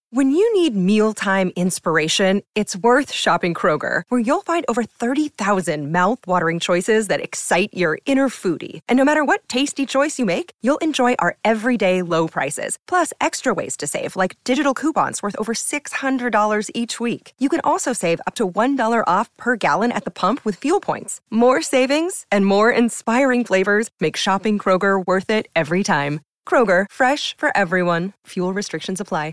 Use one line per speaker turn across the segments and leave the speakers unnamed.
When you need mealtime inspiration, it's worth shopping Kroger, where you'll find over 30,000 mouth-watering choices that excite your inner foodie. And no matter what tasty choice you make, you'll enjoy our everyday low prices, plus extra ways to save, like digital coupons worth over $600 each week. You can also save up to $1 off per gallon at the pump with fuel points. More savings and more inspiring flavors make shopping Kroger worth it every time. Kroger, fresh for everyone. Fuel restrictions apply.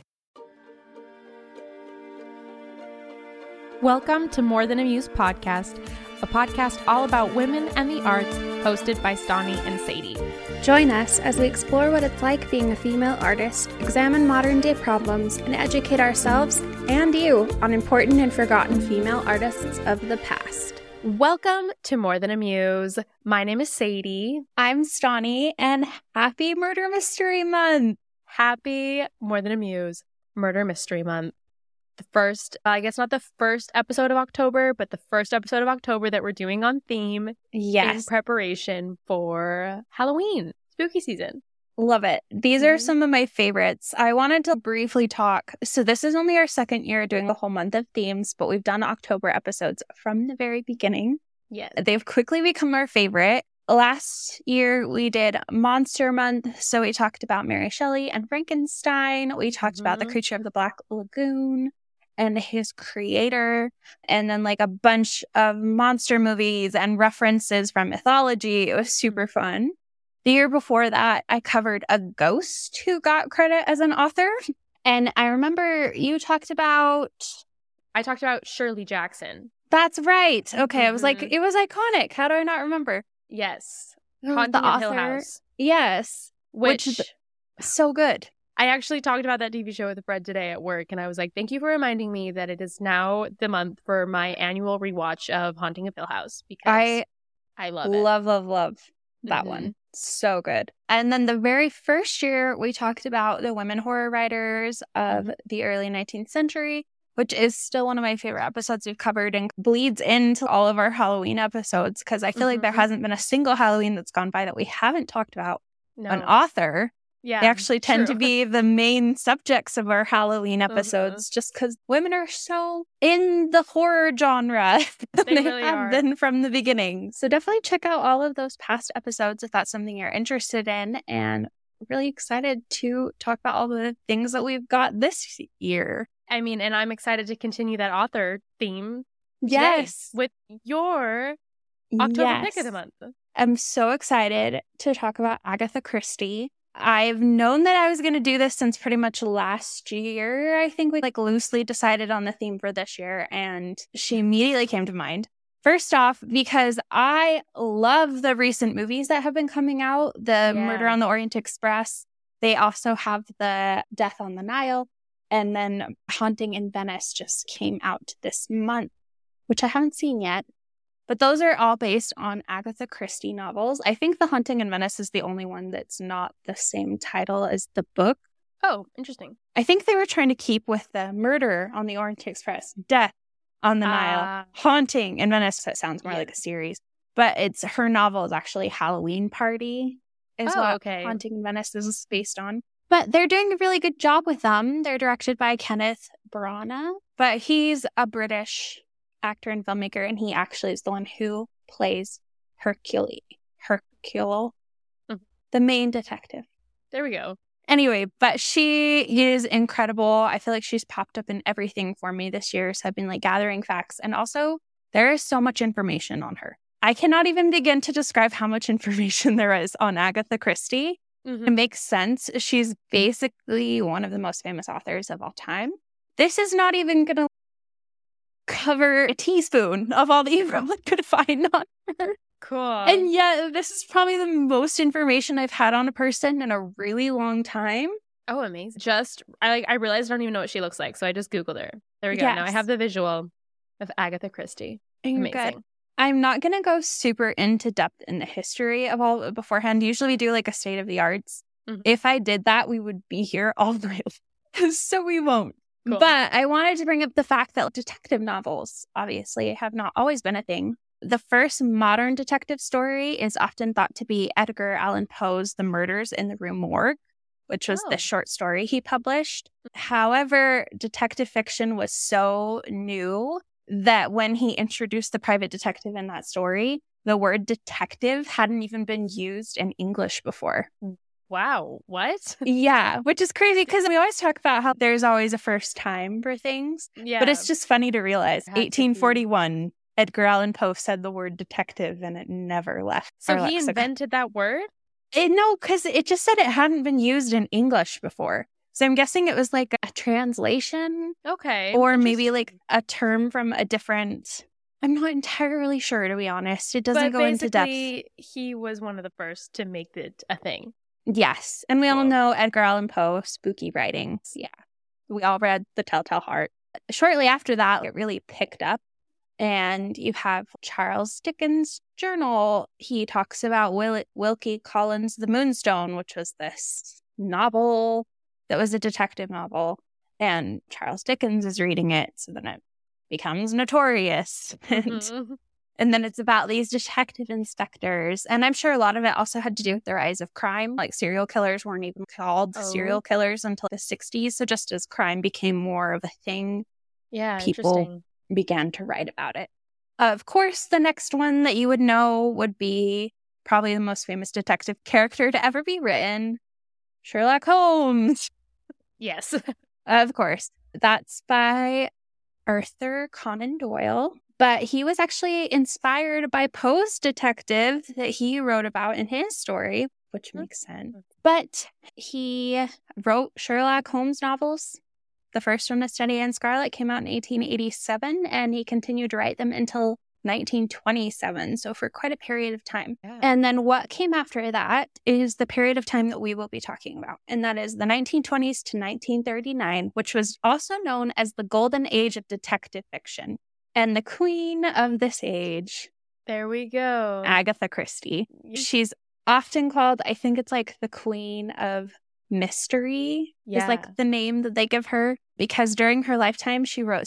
Welcome to More Than a Muse podcast, a podcast all about women and the arts, hosted by Stani and Sadie.
Join us as we explore what it's like being a female artist, examine modern-day problems, and educate ourselves and you on important and forgotten female artists of the past.
Welcome to More Than a Muse. My name is Sadie.
I'm Stani, and happy Murder Mystery Month!
Happy More Than a Muse Murder Mystery Month. The first, I guess not the first episode of October, but the first episode of October that we're doing on theme in preparation for Halloween, spooky season.
Love it. These are some of my favorites. I wanted to briefly talk. So this is only our second year doing the whole month of themes, but we've done October episodes from the very beginning.
Yes.
They've quickly become our favorite. Last year, we did Monster Month, so we talked about Mary Shelley and Frankenstein. We talked about The Creature of the Black Lagoon and his creator, and then like a bunch of monster movies and references from mythology. It was super fun. The year before that, I covered a ghost who got credit as an author. And I remember you talked about...
I talked about Shirley Jackson.
That's right. Okay, I was like, it was iconic. How do I not remember?
Yes.
Haunting of Hill House. Yes. Which is so good.
I actually talked about that TV show with Fred today at work, and I was like, thank you for reminding me that it is now the month for my annual rewatch of Haunting of Hill House, because I love it.
Love that one. So good. And then the very first year, we talked about the women horror writers of the early 19th century, which is still one of my favorite episodes we've covered and bleeds into all of our Halloween episodes, because I feel like there hasn't been a single Halloween that's gone by that we haven't talked about an author.
Yeah,
they actually tend to be the main subjects of our Halloween episodes, just because women are so in the horror genre.
They really
have been from the beginning. So definitely check out all of those past episodes if that's something you're interested in. And really excited to talk about all the things that we've got this year.
I mean, and I'm excited to continue that author theme.
Yes.
With your October pick of the month.
I'm so excited to talk about Agatha Christie. I've known that I was going to do this since pretty much last year. I think we loosely decided on the theme for this year, and she immediately came to mind. First off, because I love the recent movies that have been coming out, the Murder on the Orient Express. They also have the Death on the Nile, and then Haunting in Venice just came out this month, which I haven't seen yet. But those are all based on Agatha Christie novels. I think The Haunting in Venice is the only one that's not the same title as the book.
Oh, interesting.
I think they were trying to keep with the Murder on the Orient Express, Death on the Nile, Haunting in Venice. That sounds more like a series. But her novel is actually Halloween Party is what Haunting in Venice is based on. But they're doing a really good job with them. They're directed by Kenneth Branagh, but he's a British actor and filmmaker, and he actually is the one who plays Hercule, the main detective.
There we go.
Anyway, but she is incredible. I feel like she's popped up in everything for me this year, so I've been gathering facts, and also there is so much information on her. I cannot even begin to describe how much information there is on Agatha Christie. It makes sense. She's basically one of the most famous authors of all time. This is not even going to cover a teaspoon of all that you probably could find on her.
Cool.
And yet, this is probably the most information I've had on a person in a really long time.
Oh, amazing. I realized I don't even know what she looks like, so I just Googled her. There we go. Now I have the visual of Agatha Christie. Amazing. Good.
I'm not going to go super into depth in the history of all beforehand. Usually we do a state of the arts. If I did that, we would be here all night. So we won't. Cool. But I wanted to bring up the fact that detective novels, obviously, have not always been a thing. The first modern detective story is often thought to be Edgar Allan Poe's The Murders in the Rue Morgue. which was the short story he published. However, detective fiction was so new that when he introduced the private detective in that story, the word detective hadn't even been used in English before.
Wow. What?
Yeah, which is crazy because we always talk about how there's always a first time for things.
Yeah.
But it's just funny to realize 1841, Edgar Allan Poe said the word detective and it never left.
So he invented that word?
No, because it just said it hadn't been used in English before. So I'm guessing it was like a translation.
Okay.
Or maybe like a term from a different... I'm not entirely sure, to be honest. It doesn't go into depth.
He was one of the first to make it a thing.
Yes. And we all know Edgar Allan Poe, spooky writings. Yeah. We all read The Telltale Heart. Shortly after that, it really picked up. And you have Charles Dickens' journal. He talks about Wilkie Collins' The Moonstone, which was this novel that was a detective novel. And Charles Dickens is reading it. So then it becomes notorious. And then it's about these detective inspectors. And I'm sure a lot of it also had to do with the rise of crime. Like serial killers weren't even called serial killers until the 60s. So just as crime became more of a thing, people began to write about it. Of course, the next one that you would know would be probably the most famous detective character to ever be written, Sherlock Holmes.
Yes.
Of course. That's by Arthur Conan Doyle. But he was actually inspired by Poe's detective that he wrote about in his story, which makes sense. But he wrote Sherlock Holmes novels. The first one, A Study in Scarlet, came out in 1887, and he continued to write them until 1927, so for quite a period of time. Yeah. And then what came after that is the period of time that we will be talking about, and that is the 1920s to 1939, which was also known as the Golden Age of detective fiction. And the queen of this age,
there we go,
Agatha Christie. She's often called, I think it's like the queen of mystery is like the name that they give her, because during her lifetime, she wrote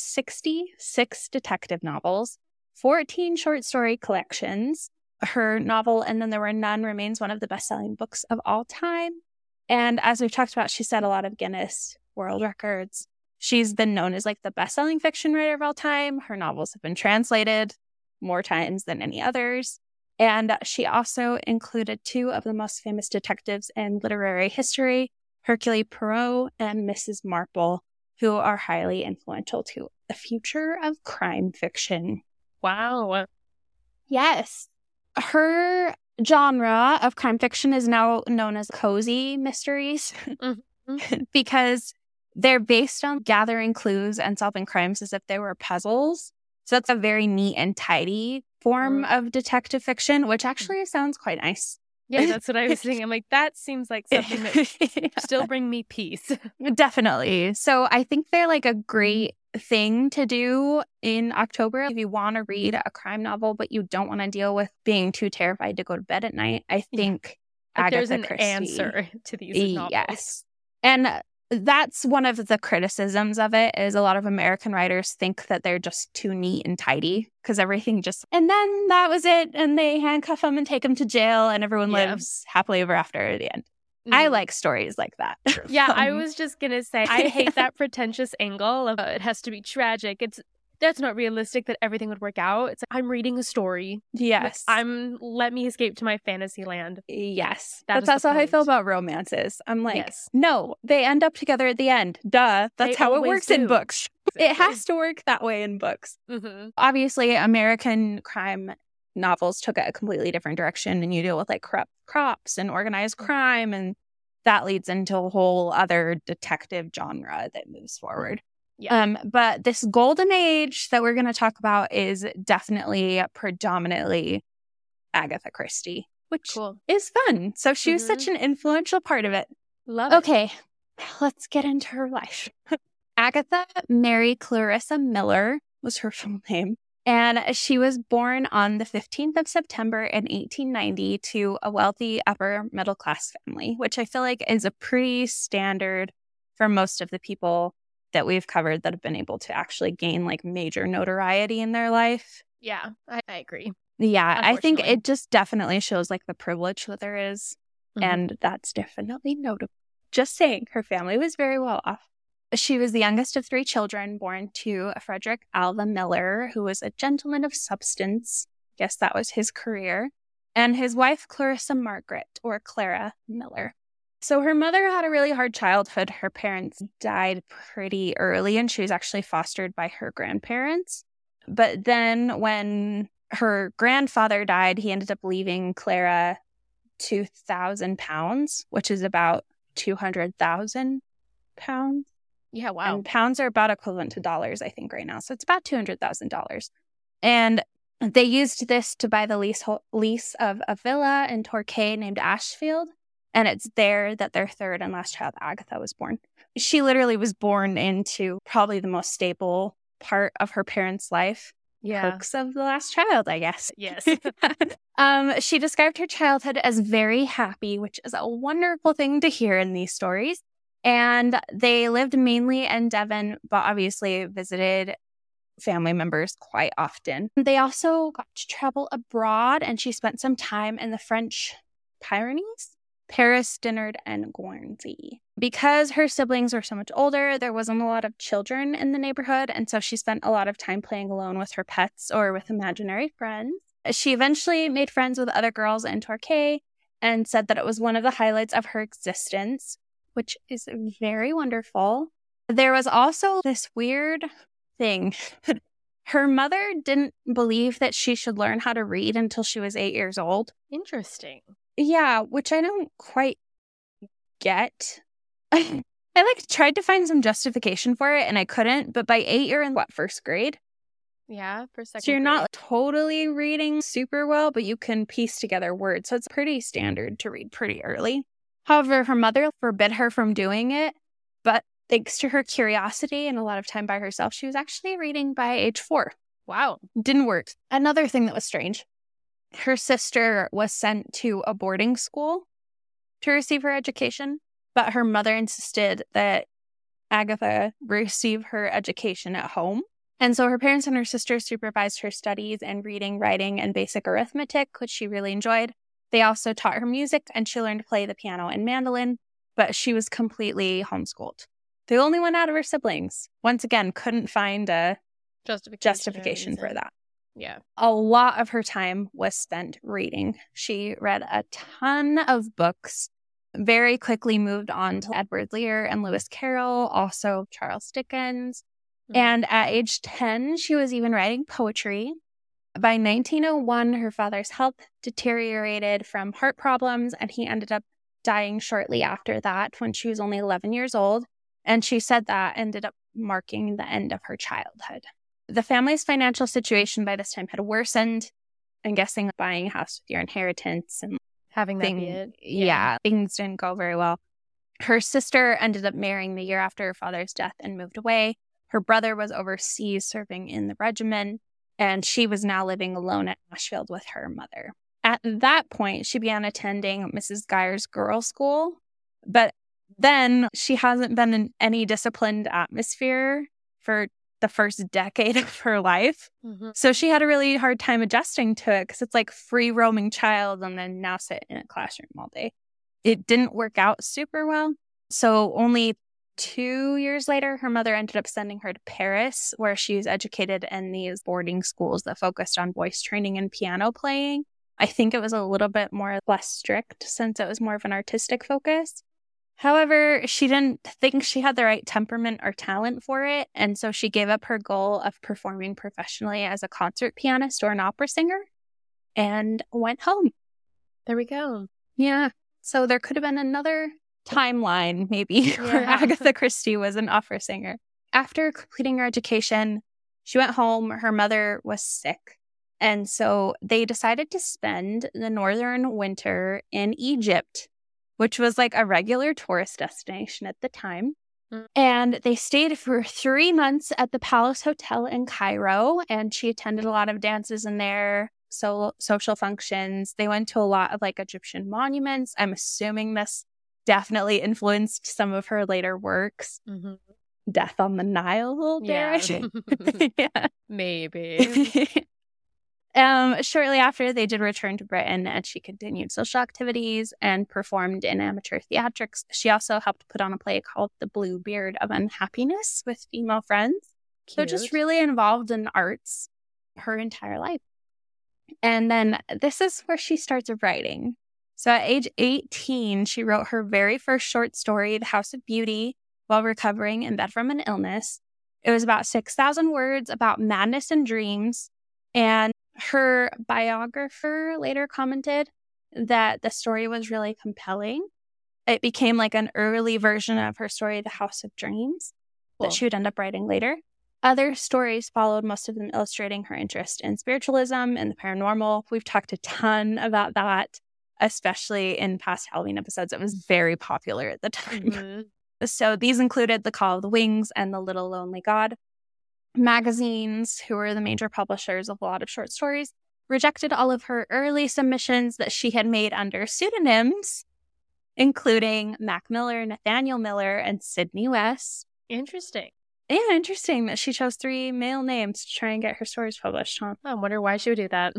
66 detective novels, 14 short story collections. Her novel, And Then There Were None, remains one of the best-selling books of all time. And as we've talked about, she set a lot of Guinness World Records. She's been known as like the best-selling fiction writer of all time. Her novels have been translated more times than any others. And she also included two of the most famous detectives in literary history, Hercule Poirot and Mrs. Marple, who are highly influential to the future of crime fiction.
Wow.
Yes. Her genre of crime fiction is now known as cozy mysteries because they're based on gathering clues and solving crimes as if they were puzzles. So that's a very neat and tidy form of detective fiction, which actually sounds quite nice.
Yeah, that's what I was thinking. I'm like, that seems like something that still bring me peace.
Definitely. So I think they're like a great thing to do in October. If you want to read a crime novel, but you don't want to deal with being too terrified to go to bed at night, I think
there's an
Christie,
answer to these novels.
Yes. And that's one of the criticisms of it, is a lot of American writers think that they're just too neat and tidy because everything just... And then that was it. And they handcuff them and take them to jail and everyone lives happily ever after at the end. I like stories like that.
Yeah, I was just going to say, I hate that pretentious angle of it has to be tragic. That's not realistic that everything would work out. It's like, I'm reading a story.
Yes.
Let me escape to my fantasy land.
Yes. That's also how I feel about romances. I'm like, no, they end up together at the end. Duh. That's how it works in books. Exactly. It has to work that way in books. Mm-hmm. Obviously, American crime novels took a completely different direction, and you deal with like corrupt cops and organized crime, and that leads into a whole other detective genre that moves forward. Yeah. But this golden age that we're going to talk about is definitely predominantly Agatha Christie, which is fun. So she was such an influential part of it.
Love it.
Okay, let's get into her life. Agatha Mary Clarissa Miller was her full name. And she was born on the 15th of September in 1890 to a wealthy upper middle class family, which I feel like is a pretty standard for most of the people that we've covered that have been able to actually gain like major notoriety in their life.
Yeah, I agree.
Yeah, I think it just definitely shows like the privilege that there is. And that's definitely notable. Just saying, her family was very well off. She was the youngest of 3 children born to Frederick Alva Miller, who was a gentleman of substance. Guess that was his career. And his wife, Clarissa Margaret, or Clara Miller. So her mother had a really hard childhood. Her parents died pretty early, and she was actually fostered by her grandparents. But then when her grandfather died, he ended up leaving Clara £2,000, which is about 200,000 pounds.
Yeah, wow.
And pounds are about equivalent to dollars, I think, right now. So it's about $200,000. And they used this to buy the lease of a villa in Torquay named Ashfield. And it's there that their third and last child, Agatha, was born. She literally was born into probably the most stable part of her parents' life.
Yeah.
Perks of the last child, I guess.
Yes.
She described her childhood as very happy, which is a wonderful thing to hear in these stories. And they lived mainly in Devon, but obviously visited family members quite often. They also got to travel abroad, and she spent some time in the French Pyrenees, Paris, Dinard, and Guernsey. Because her siblings were so much older, there wasn't a lot of children in the neighborhood, and so she spent a lot of time playing alone with her pets or with imaginary friends. She eventually made friends with other girls in Torquay and said that it was one of the highlights of her existence, which is very wonderful. There was also this weird thing. Her mother didn't believe that she should learn how to read until she was 8 years old.
Interesting.
Yeah, which I don't quite get. I tried to find some justification for it, and I couldn't. But by 8, you're in first grade?
Yeah, for second
So you're
grade.
not totally reading super well, but you can piece together words. So it's pretty standard to read pretty early. However, her mother forbid her from doing it, but thanks to her curiosity and a lot of time by herself, she was actually reading by age 4.
Wow.
Didn't work. Another thing that was strange, her sister was sent to a boarding school to receive her education, but her mother insisted that Agatha receive her education at home. And so her parents and her sister supervised her studies in reading, writing, and basic arithmetic, which she really enjoyed. They also taught her music, and she learned to play the piano and mandolin, but she was completely homeschooled. The only one out of her siblings, once again, couldn't find a justification for that.
Yeah.
A lot of her time was spent reading. She read a ton of books, very quickly moved on to Edward Lear and Lewis Carroll, also Charles Dickens. Mm-hmm. And at age 10, she was even writing poetry. By 1901, her father's health deteriorated from heart problems, and he ended up dying shortly after that when she was only 11 years old. And she said that ended up marking the end of her childhood. The family's financial situation by this time had worsened. I'm guessing buying a house with your inheritance and
having that be it.
Yeah, things didn't go very well. Her sister ended up marrying the year after her father's death and moved away. Her brother was overseas serving in the regiment, and she was now living alone at Ashfield with her mother. At that point, she began attending Mrs. Geyer's girls' school, but then she hasn't been in any disciplined atmosphere for the first decade of her life. Mm-hmm. So she had a really hard time adjusting to it because it's like free roaming child and then now sit in a classroom all day. It didn't work out super well. So only 2 years later, her mother ended up sending her to Paris, where she was educated in these boarding schools that focused on voice training and piano playing. I think it was a little bit less strict since it was more of an artistic focus. However, she didn't think she had the right temperament or talent for it, and so she gave up her goal of performing professionally as a concert pianist or an opera singer and went home.
There we go.
Yeah. So there could have been another timeline, maybe, where Agatha Christie was an opera singer. After completing her education, she went home. Her mother was sick, and so they decided to spend the northern winter in Egypt, which was like a regular tourist destination at the time. Mm. And they stayed for 3 months at the Palace Hotel in Cairo, and she attended a lot of dances in there, social functions. They went to a lot of like Egyptian monuments. I'm assuming this definitely influenced some of her later works. Mm-hmm. Death on the Nile, dare I say?
Yeah. Maybe.
Shortly after, they did return to Britain, and she continued social activities and performed in amateur theatrics. She also helped put on a play called The Blue Beard of Unhappiness with female friends. Cute. So just really involved in arts her entire life. And then this is where she starts writing. So at age 18, she wrote her very first short story, The House of Beauty, while recovering in bed from an illness. It was about 6,000 words about madness and dreams. And her biographer later commented that the story was really compelling. It became like an early version of her story, The House of Dreams, that she would end up writing later. Other stories followed, most of them illustrating her interest in spiritualism and the paranormal. We've talked a ton about that, especially in past Halloween episodes. It was very popular at the time. Mm-hmm. So these included The Call of the Wings and The Little Lonely God. Magazines, who were the major publishers of a lot of short stories, rejected all of her early submissions that she had made under pseudonyms, including Mac Miller, Nathaniel Miller, and Sidney West.
Interesting.
Yeah, interesting that she chose 3 male names to try and get her stories published, huh?
I wonder why she would do that.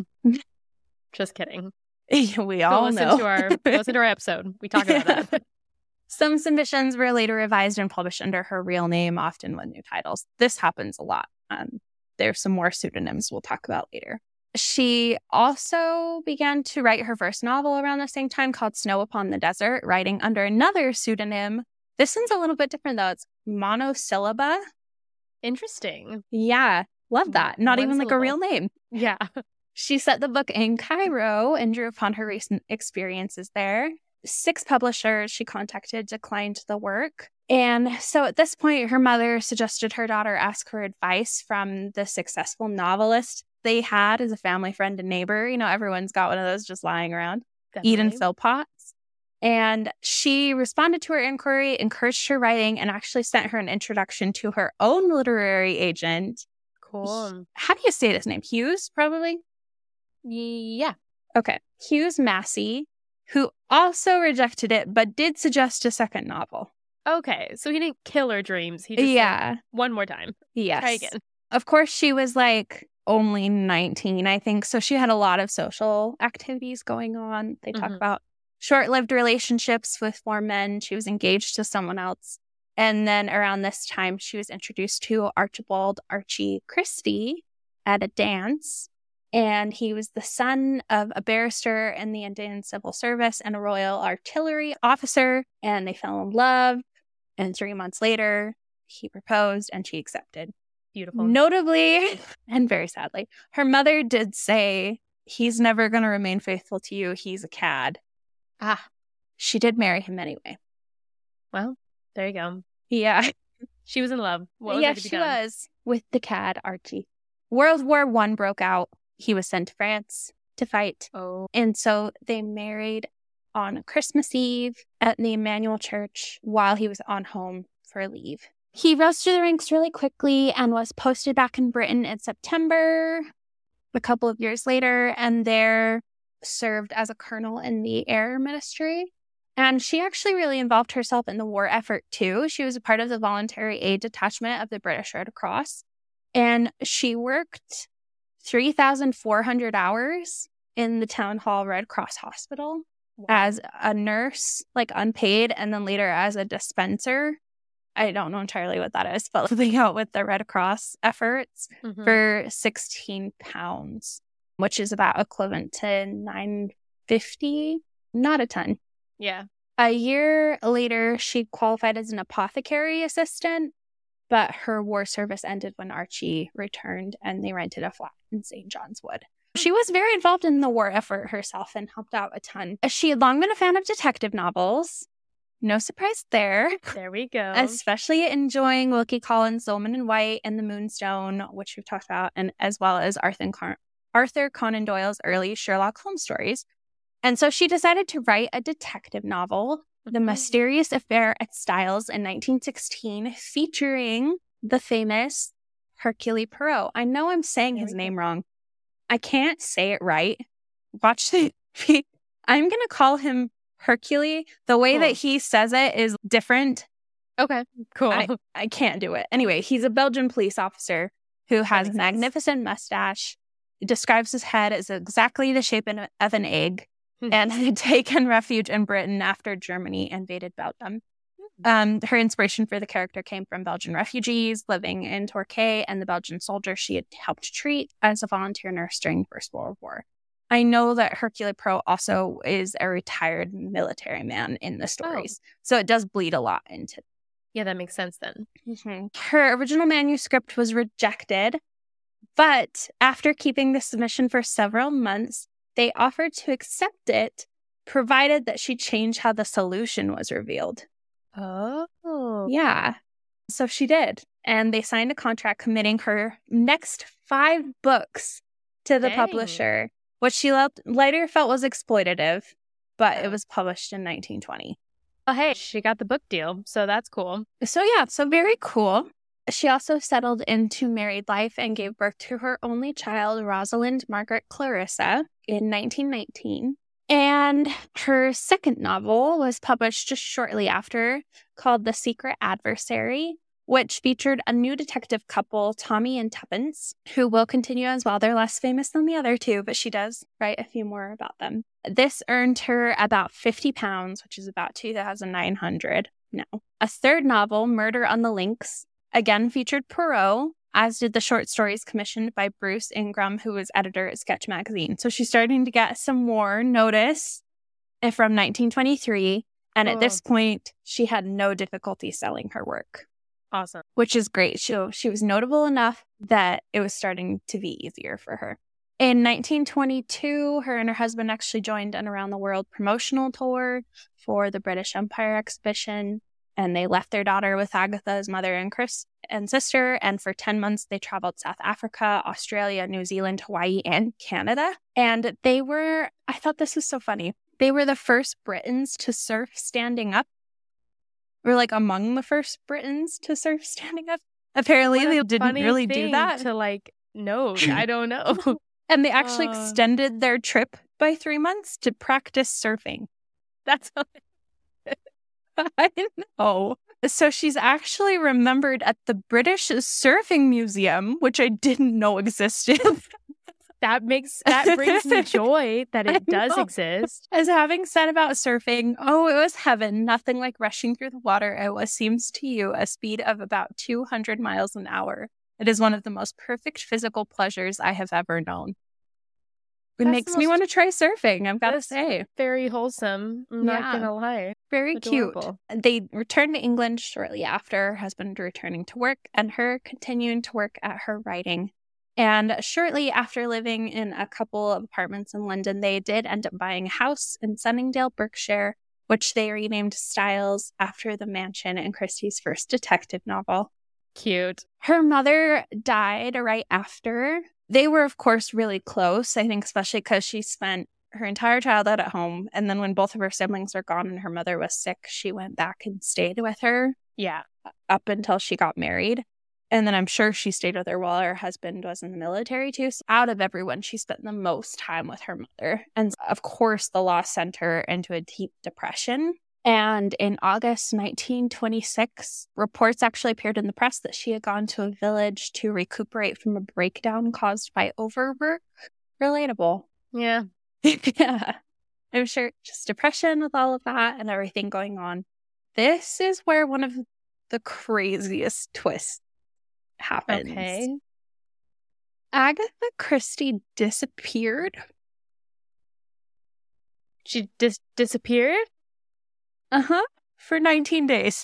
Just kidding.
We all know.
Listen to our episode. We talk about that.
Some submissions were later revised and published under her real name, often with new titles. This happens a lot. There's some more pseudonyms we'll talk about later. She also began to write her first novel around the same time, called Snow Upon the Desert, writing under another pseudonym. This one's a little bit different, though. It's monosyllaba.
Interesting.
Yeah, love that. Not even like a real name.
Yeah.
She set the book in Cairo and drew upon her recent experiences there. 6 publishers she contacted declined the work. And so at this point, her mother suggested her daughter ask her advice from the successful novelist they had as a family friend and neighbor. You know, everyone's got one of those just lying around.
Definitely.
Eden Philpotts. And she responded to her inquiry, encouraged her writing, and actually sent her an introduction to her own literary agent.
Cool.
How do you say this name? Hughes, probably?
Yeah.
Okay. Hughes Massey, who also rejected it, but did suggest a second novel.
Okay. So he didn't kill her dreams. He just said, one more time.
Yes.
Try again.
Of course, she was like only 19, I think. So she had a lot of social activities going on. They talk about short-lived relationships with 4 men. She was engaged to someone else. And then around this time, she was introduced to Archibald Archie Christie at a dance. And he was the son of a barrister in the Indian Civil Service and a Royal Artillery officer. And they fell in love. And 3 months later, he proposed and she accepted.
Beautiful.
Notably, and very sadly, her mother did say, he's never going to remain faithful to you. He's a cad. She did marry him anyway.
Well, there you go.
Yeah.
She was in love. What was
yeah, she was with the cad, Archie. World War I broke out. He was sent to France to fight.
Oh.
And so they married on Christmas Eve at the Emmanuel Church while he was on home for leave. He rose through the ranks really quickly and was posted back in Britain in September, a couple of years later, and there served as a colonel in the Air Ministry. And she actually really involved herself in the war effort, too. She was a part of the Voluntary Aid Detachment of the British Red Cross. And she worked 3,400 hours in the Town Hall Red Cross Hospital as a nurse, like unpaid, and then later as a dispenser. I don't know entirely what that is, but living out with the Red Cross efforts for £16, which is about equivalent to $9.50. Not a ton.
Yeah.
A year later, she qualified as an apothecary assistant, but her war service ended when Archie returned and they rented a flat in St. John's Wood. She was very involved in the war effort herself and helped out a ton. She had long been a fan of detective novels. No surprise there.
There we go.
Especially enjoying Wilkie Collins' Zolman and White and The Moonstone, which we've talked about, and as well as Arthur Conan Doyle's early Sherlock Holmes stories. And so she decided to write a detective novel, The Mysterious Affair at Styles, in 1916, featuring the famous Hercule Poirot. I know I'm saying his name wrong. I can't say it right. Watch the... I'm going to call him Hercule. The way that he says it is different.
Okay, cool.
I can't do it. Anyway, he's a Belgian police officer who has a magnificent mustache describes his head as exactly the shape of an egg and had taken refuge in Britain after Germany invaded Belgium. Her inspiration for the character came from Belgian refugees living in Torquay and the Belgian soldiers she had helped treat as a volunteer nurse during the First World War. I know that Hercule Poirot also is a retired military man in the stories. So it does bleed a lot into.
Yeah, that makes sense then.
Her original manuscript was rejected, but after keeping the submission for several months, they offered to accept it, provided that she changed how the solution was revealed.
Oh.
Yeah. So she did. And they signed a contract committing her next 5 books to the publisher, which she later felt was exploitative, but it was published in 1920.
Oh, hey, she got the book deal, so that's cool.
So very cool. She also settled into married life and gave birth to her only child, Rosalind Margaret Clarissa, in 1919. And her second novel was published just shortly after, called The Secret Adversary, which featured a new detective couple, Tommy and Tuppence, who will continue as well. They're less famous than the other two, but she does write a few more about them. This earned her about £50, which is about $2,900 now. A third novel, Murder on the Links, again featured Poirot, as did the short stories commissioned by Bruce Ingram, who was editor at Sketch Magazine. So she's starting to get some more notice from 1923. And at this point, she had no difficulty selling her work.
Awesome.
Which is great. She was notable enough that it was starting to be easier for her. In 1922, her and her husband actually joined an around the world promotional tour for the British Empire exhibition. And they left their daughter with Agatha's mother and sister. And for 10 months, they traveled South Africa, Australia, New Zealand, Hawaii, and Canada. And I thought this was so funny. They were the first Britons to surf standing up. Or like among the first Britons to surf standing up. Apparently, they didn't really do that.
No, I don't know.
And they actually extended their trip by 3 months to practice surfing.
That's
I know. So she's actually remembered at the British Surfing Museum, which I didn't know existed.
That brings me joy that it does exist.
As having said about surfing, it was heaven. Nothing like rushing through the water at what seems to you a speed of about 200 miles an hour. It is one of the most perfect physical pleasures I have ever known. It makes me want to try surfing, I've got to say.
Very wholesome. I'm not going to lie.
Very
Adorable.
Cute. They returned to England shortly after, her husband returning to work and her continuing to work at her writing. And shortly after living in a couple of apartments in London, they did end up buying a house in Sunningdale, Berkshire, which they renamed Styles after the mansion in Christie's first detective novel.
Cute.
Her mother died right after. They were, of course, really close, I think, especially because she spent her entire childhood at home. And then when both of her siblings were gone and her mother was sick, she went back and stayed with her.
Yeah.
Up until she got married. And then I'm sure she stayed with her while her husband was in the military, too. So out of everyone, she spent the most time with her mother. And of course, the loss sent her into a deep depression. And in August 1926, reports actually appeared in the press that she had gone to a village to recuperate from a breakdown caused by overwork. Relatable.
Yeah.
Yeah. I'm sure just depression with all of that and everything going on. This is where one of the craziest twists happens.
Okay.
Agatha Christie disappeared.
She disappeared?
For 19 days.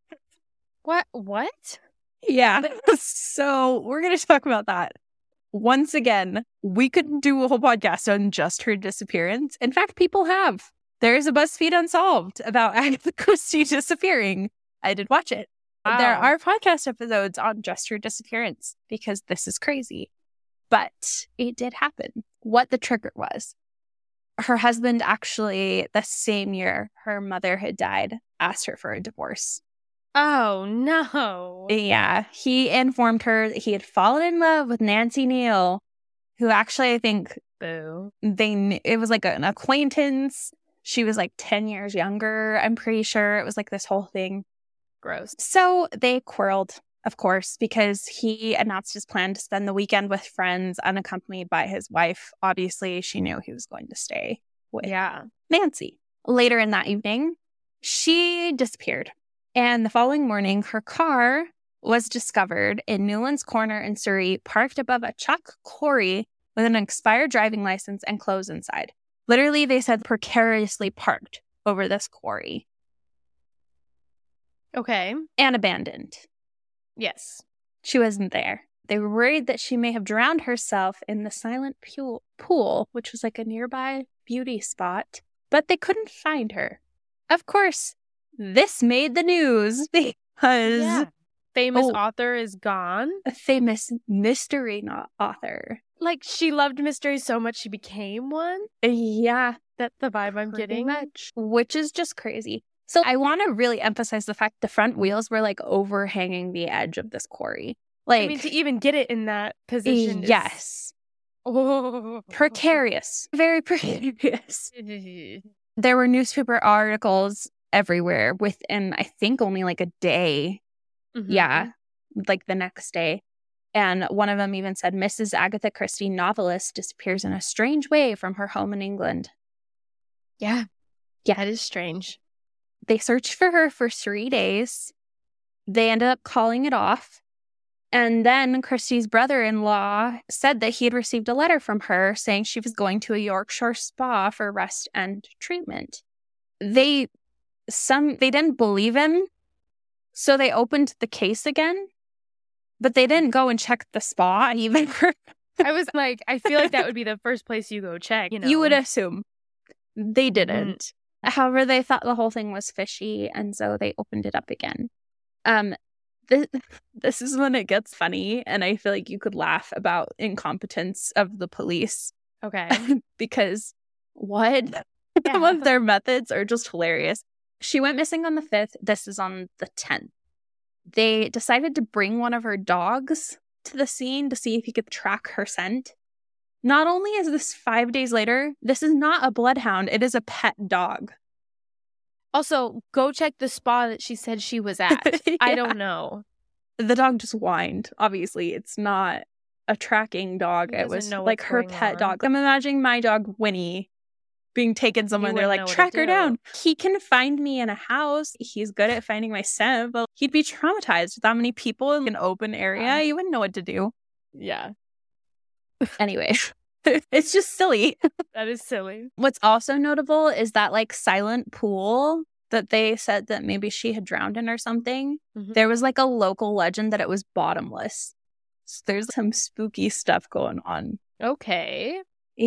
What?
Yeah. So we're going to talk about that. Once again, we could do a whole podcast on just her disappearance. In fact, people have. There is a BuzzFeed Unsolved about Agatha Christie disappearing. I did watch it. Wow. There are podcast episodes on just her disappearance because this is crazy. But it did happen. What the trigger was. Her husband actually, the same year her mother had died, asked her for a divorce.
Oh, no.
Yeah. He informed her that he had fallen in love with Nancy Neal, who actually, I think, it was like an acquaintance. She was like 10 years younger, I'm pretty sure. It was like this whole thing.
Gross.
So they quarreled of course, because he announced his plan to spend the weekend with friends unaccompanied by his wife. Obviously, she knew he was going to stay with Nancy. Later in that evening, she disappeared. And the following morning, her car was discovered in Newlands Corner in Surrey, parked above a chalk quarry with an expired driving license and clothes inside. Literally, they said precariously parked over this quarry.
Okay.
And abandoned.
Yes.
She wasn't there. They were worried that she may have drowned herself in the Silent Pool, which was like a nearby beauty spot, but they couldn't find her. Of course, this made the news because
famous author is gone.
A famous mystery author.
Like, she loved mysteries so much she became one?
Yeah.
That's the vibe I'm getting.
Much, which is just crazy. So I want to really emphasize the fact the front wheels were like overhanging the edge of this quarry. Like,
I mean, to even get it in that position.
Yes. Precarious. Very precarious. There were newspaper articles everywhere within, I think, only like a day. Mm-hmm. Yeah. Like the next day. And one of them even said, Mrs. Agatha Christie, novelist, disappears in a strange way from her home in England.
Yeah. Yeah, it is strange.
They searched for her for 3 days. They ended up calling it off. And then Christie's brother-in-law said that he had received a letter from her saying she was going to a Yorkshire spa for rest and treatment. They didn't believe him, so they opened the case again. But they didn't go and check the spa even.
I was like, I feel like that would be the first place you go check.
You would assume. They didn't. However, they thought the whole thing was fishy, and so they opened it up again. This is when it gets funny, and I feel like you could laugh about incompetence of the police.
Okay.
Because some of their methods are just hilarious. She went missing on the 5th. This is on the 10th. They decided to bring one of her dogs to the scene to see if he could track her scent. Not only is this 5 days later, this is not a bloodhound, it is a pet dog.
Also, go check the spa that she said she was at. Yeah. I don't know.
The dog just whined. Obviously, it's not a tracking dog. It was like her pet dog. I'm imagining my dog, Winnie, being taken somewhere. They're like, track her down. He can find me in a house. He's good at finding my scent, but he'd be traumatized with that many people in an open area. You wouldn't know what to do.
Yeah.
Anyway, it's just silly.
That is silly.
What's also notable is that like silent pool that they said that maybe she had drowned in or something. Mm-hmm. There was like a local legend that it was bottomless. So there's some spooky stuff going on.
Okay.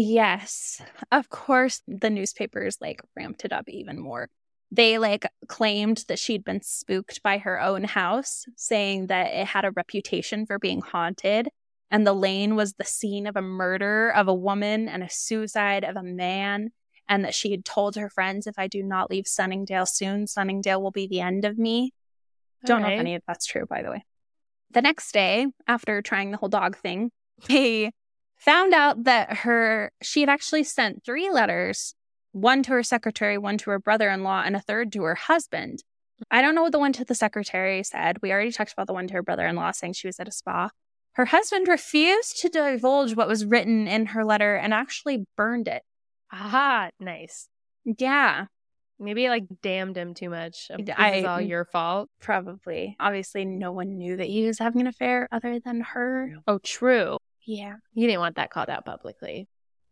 Yes. Of course, the newspapers like ramped it up even more. They like claimed that she'd been spooked by her own house, saying that it had a reputation for being haunted. And the lane was the scene of a murder of a woman and a suicide of a man. And that she had told her friends, if I do not leave Sunningdale soon, Sunningdale will be the end of me. Don't know if any of that's true, by the way. The next day, after trying the whole dog thing, they found out that she had actually sent 3 letters, one to her secretary, one to her brother-in-law, and a third to her husband. I don't know what the one to the secretary said. We already talked about the one to her brother-in-law saying she was at a spa. Her husband refused to divulge what was written in her letter and actually burned it.
Aha, nice.
Yeah.
Maybe like damned him too much. This is all your fault.
Probably. Obviously, no one knew that he was having an affair other than her.
Oh, true.
Yeah.
You didn't want that called out publicly.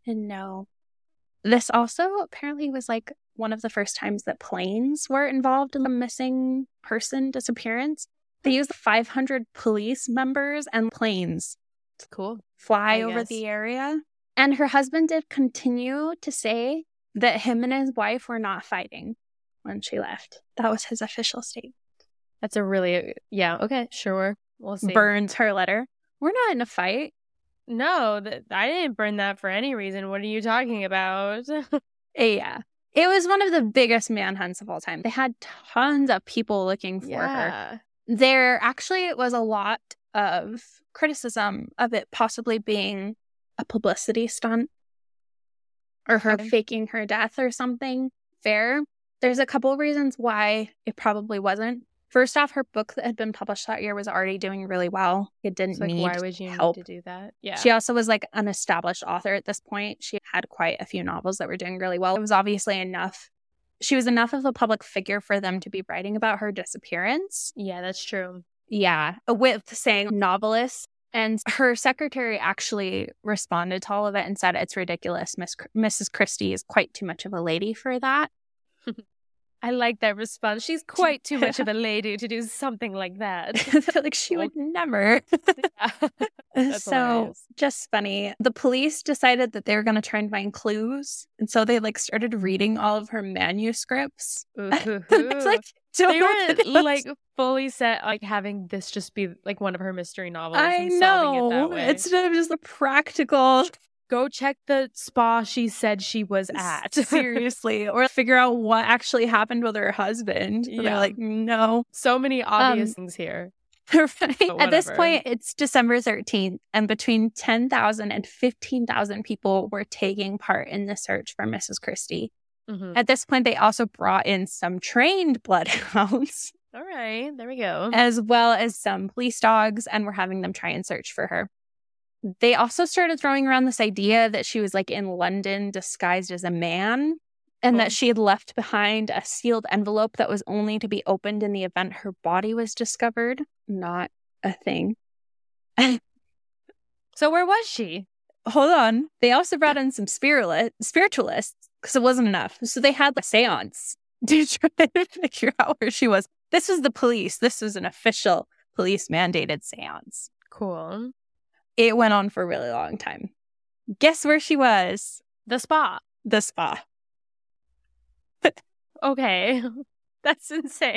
No. This also apparently was like one of the first times that planes were involved in the missing person disappearance. They used 500 police members and planes.
It's cool.
Fly over the area. And her husband did continue to say that him and his wife were not fighting when she left. That was his official statement.
That's a really, okay, sure. We'll see.
Burns her letter. We're not in a fight.
No, I didn't burn that for any reason. What are you talking about?
Yeah. It was one of the biggest manhunts of all time. They had tons of people looking for her. There actually was a lot of criticism of it possibly being a publicity stunt or her faking her death or something. Fair. There's a couple of reasons why it probably wasn't. First off, her book that had been published that year was already doing really well. It didn't need
why would you
help.
need to do that? Yeah.
She also was like an established author at this point. She had quite a few novels that were doing really well. It was obviously enough. She was enough of a public figure for them to be writing about her disappearance.
Yeah, that's true.
Yeah, with saying novelist. And her secretary actually responded to all of it and said, it's ridiculous. Mrs. Christie is quite too much of a lady for that.
I like that response. She's quite too much of a lady to do something like that.
Like she would never. So hilarious. Just funny. The police decided that they were going to try and find clues. And so they like started reading all of her manuscripts. It's like,
they were like fully set like having this just be like one of her mystery novels.
I know. It's just a practical.
Go check the spa she said she was at.
Seriously. Or figure out what actually happened with her husband. Yeah. They're like, no.
So many obvious things here.
Right? At this point, it's December 13th, and between 10,000 and 15,000 people were taking part in the search for Mrs. Christie. Mm-hmm. At this point, they also brought in some trained bloodhounds.
All right, there we go.
As well as some police dogs, and were having them try and search for her. They also started throwing around this idea that she was like in London disguised as a man, and that she had left behind a sealed envelope that was only to be opened in the event her body was discovered. Not a thing.
So where was she?
Hold on. They also brought in some spiritualists because it wasn't enough. So they had a seance to try to figure out where she was. This was the police. This was an official police mandated seance.
Cool.
It went on for a really long time. Guess where she was?
The spa.
The spa.
Okay. That's insane.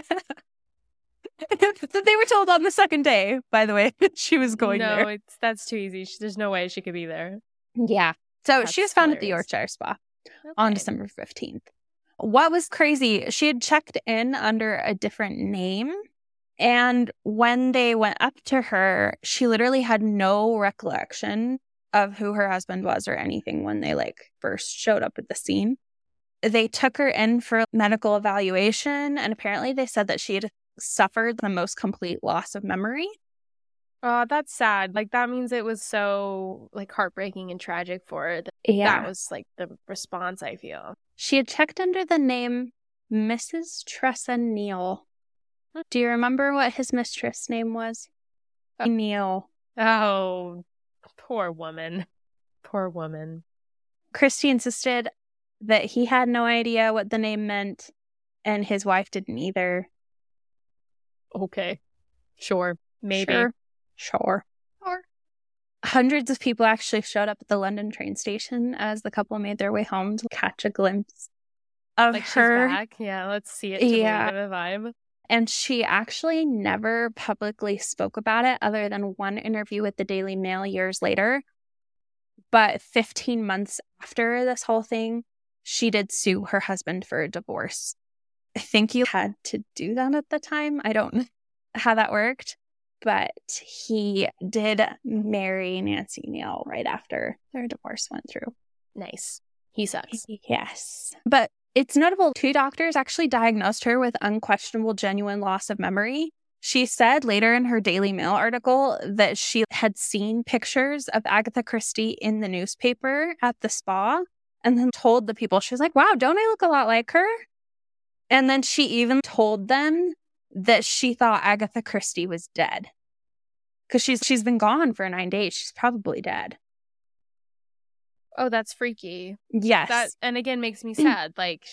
They were told on the second day, by the way, she was going there.
No, that's too easy. There's no way she could be there.
Yeah. So she was found at the Yorkshire Spa on December 15th. What was crazy, she had checked in under a different name. And when they went up to her, she literally had no recollection of who her husband was or anything when they like first showed up at the scene. They took her in for medical evaluation, and apparently they said that she had suffered the most complete loss of memory.
Oh, that's sad. Like, that means it was so like heartbreaking and tragic for her. That was like the response, I feel.
She had checked under the name Mrs. Tressa Neal. Do you remember what his mistress name was? Neal.
Oh, poor woman. Poor woman.
Christie insisted that he had no idea what the name meant, and his wife didn't either.
Okay. Sure. Maybe.
Sure. Hundreds of people actually showed up at the London train station as the couple made their way home to catch a glimpse of
like
her.
She's back. Yeah, let's see it to believe a vibe.
And she actually never publicly spoke about it other than one interview with the Daily Mail years later. But 15 months after this whole thing, she did sue her husband for a divorce. I think he had to do that at the time. I don't know how that worked. But he did marry Nancy Neal right after their divorce went through.
Nice. He sucks.
Yes. But it's notable, 2 doctors actually diagnosed her with unquestionable genuine loss of memory. She said later in her Daily Mail article that she had seen pictures of Agatha Christie in the newspaper at the spa and then told the people, she was like, wow, don't I look a lot like her? And then she even told them that she thought Agatha Christie was dead. Because she's been gone for 9 days. She's probably dead.
Oh, that's freaky.
Yes.
That, and again, makes me sad. Like,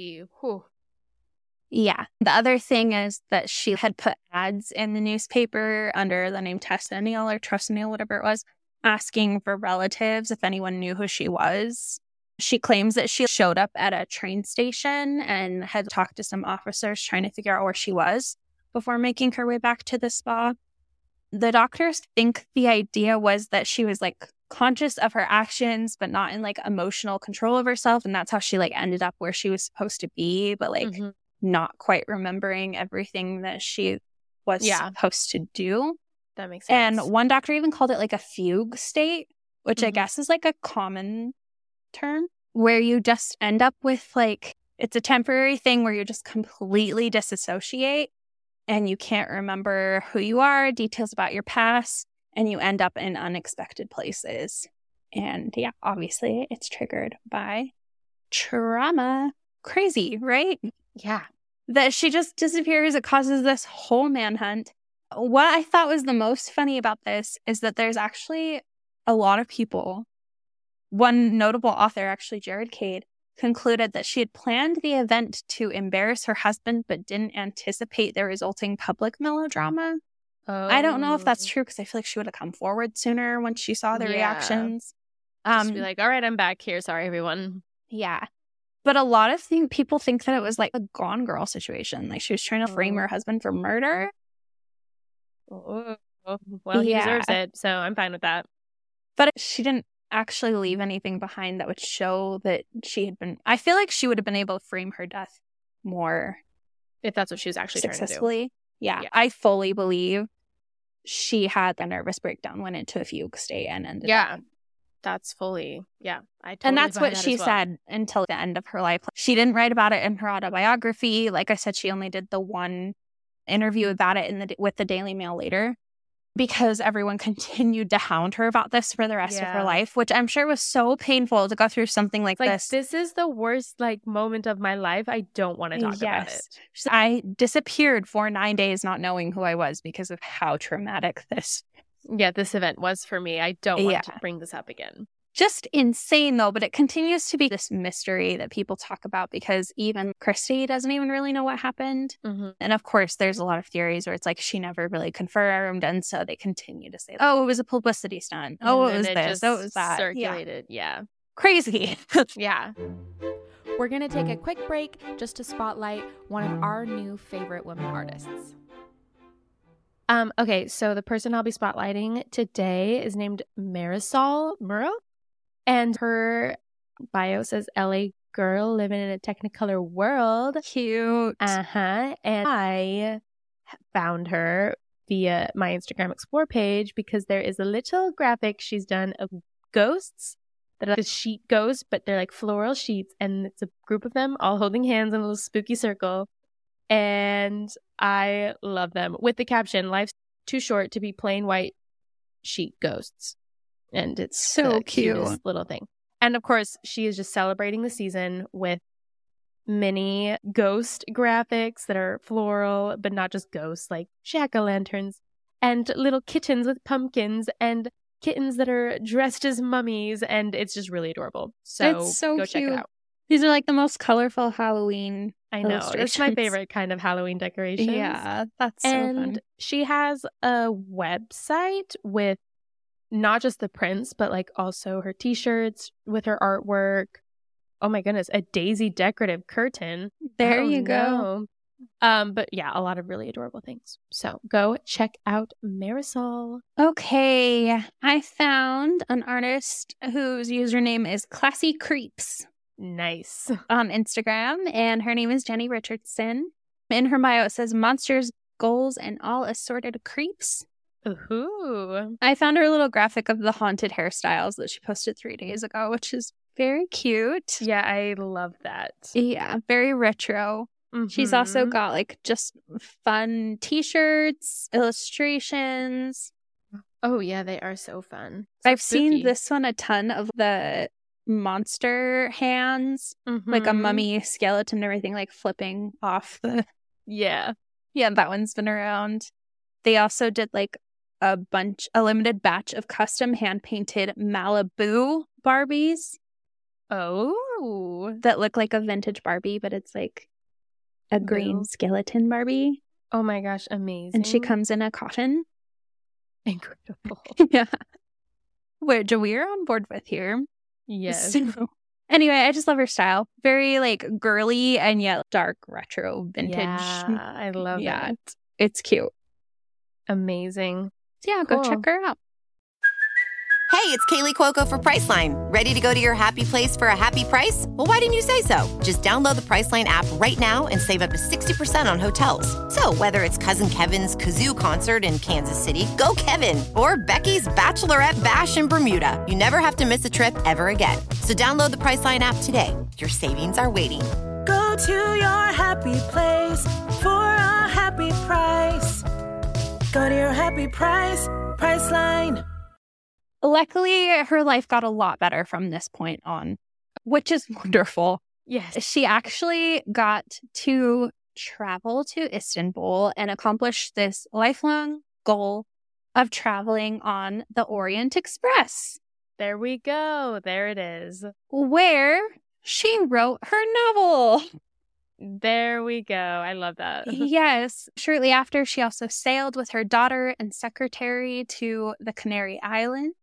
Yeah. The other thing is that she had put ads in the newspaper under the name Tessa Neal or Tressa Neal, whatever it was, asking for relatives if anyone knew who she was. She claims that she showed up at a train station and had talked to some officers trying to figure out where she was before making her way back to the spa. The doctors think the idea was that she was like conscious of her actions, but not in like emotional control of herself. And that's how she like ended up where she was supposed to be, but like not quite remembering everything that she was supposed to do.
That makes sense.
And one doctor even called it like a fugue state, which I guess is like a common term, where you just end up with like, it's a temporary thing where you just completely disassociate and you can't remember who you are, details about your past, and you end up in unexpected places. And yeah, obviously it's triggered by trauma. Crazy, right?
Yeah.
That she just disappears. It causes this whole manhunt. What I thought was the most funny about this is that there's actually a lot of people. One notable author, actually Jared Cade, concluded that she had planned the event to embarrass her husband, but didn't anticipate the resulting public melodrama.
Oh.
I don't know if that's true because I feel like she would have come forward sooner when she saw the reactions.
Just be like, all right, I'm back here. Sorry, everyone.
Yeah. But a lot of people think that it was like a Gone Girl situation. Like she was trying to frame her husband for murder.
Oh. Well, he deserves it, so I'm fine with that.
But she didn't actually leave anything behind that would show that she had been... I feel like she would have been able to frame her death more...
if that's what she was actually
successfully.
trying to do.
Yeah, I fully believe she had the nervous breakdown, went into a fugue state, and ended up...
That's fully... Yeah, I totally
and that's what she said until the end of her life. She didn't write about it in her autobiography. Like I said, she only did the one interview about it with the Daily Mail later, because everyone continued to hound her about this for the rest of her life, which I'm sure was so painful to go through something like this.
This is the worst moment of my life. I don't want to talk about it.
I disappeared for 9 days not knowing who I was because of how traumatic this
event was for me. I don't want to bring this up again.
Just insane, though, but it continues to be this mystery that people talk about because even Christy doesn't even really know what happened. Mm-hmm. And of course, there's a lot of theories where it's like she never really confirmed, and so they continue to say, oh, it was a publicity stunt. Oh, it was this. Oh, it was that.
Circulated, yeah.
Crazy.
Yeah.
We're going to take a quick break just to spotlight one of our new favorite women artists.
Okay, so the person I'll be spotlighting today is named Marisol Muro. And her bio says, LA girl living in a Technicolor world.
Cute.
And I found her via my Instagram Explore page because there is a little graphic she's done of ghosts that are like sheet ghosts, but they're like floral sheets. And it's a group of them all holding hands in a little spooky circle. And I love them. With the caption, life's too short to be plain white sheet ghosts. And it's
so cute
little thing. And of course, she is just celebrating the season with mini ghost graphics that are floral, but not just ghosts, like jack-o'-lanterns and little kittens with pumpkins and kittens that are dressed as mummies. And it's just really adorable. So,
it's so
go
cute.
Check it out.
These are like the most colorful Halloween.
I know. It's my favorite kind of Halloween decorations.
Yeah, that's so fun.
And she has a website with not just the prints, but like also her t-shirts with her artwork. Oh my goodness, a daisy decorative curtain.
There you go.
But yeah, a lot of really adorable things. So go check out Marisol.
Okay, I found an artist whose username is Classy Creeps.
Nice.
On Instagram, and her name is Jenny Richardson. In her bio, it says monsters, goals, and all assorted creeps.
Ooh.
I found her little graphic of the haunted hairstyles that she posted 3 days ago, which is very cute.
Yeah, I love that.
Yeah, very retro. Mm-hmm. She's also got like just fun t-shirts, illustrations.
Oh yeah, they are so fun.
I've seen this one a ton of the monster hands, like a mummy skeleton and everything, like flipping off the...
Yeah,
that one's been around. They also did like a limited batch of custom hand-painted Malibu Barbies.
Oh.
That look like a vintage Barbie, but it's like a green skeleton Barbie.
Oh my gosh, amazing.
And she comes in a coffin.
Incredible.
Yeah. Which we're on board with here.
Yes.
So, anyway, I just love her style. Very like girly and yet dark retro vintage.
Yeah, I love that.
It's cute.
Amazing.
Yeah, cool. Go check her out.
Hey, it's Kaylee Cuoco for Priceline. Ready to go to your happy place for a happy price? Well, why didn't you say so? Just download the Priceline app right now and save up to 60% on hotels. So whether it's Cousin Kevin's Kazoo Concert in Kansas City, go Kevin, or Becky's Bachelorette Bash in Bermuda, you never have to miss a trip ever again. So download the Priceline app today. Your savings are waiting.
Go to your happy place for a happy happy price. Go to your happy price, Priceline.
Luckily, her life got a lot better from this point on, which is wonderful.
Yes.
She actually got to travel to Istanbul and accomplish this lifelong goal of traveling on the Orient Express.
There we go. There it is.
Where she wrote her novel.
There we go. I love that.
Yes. Shortly after, she also sailed with her daughter and secretary to the Canary Islands.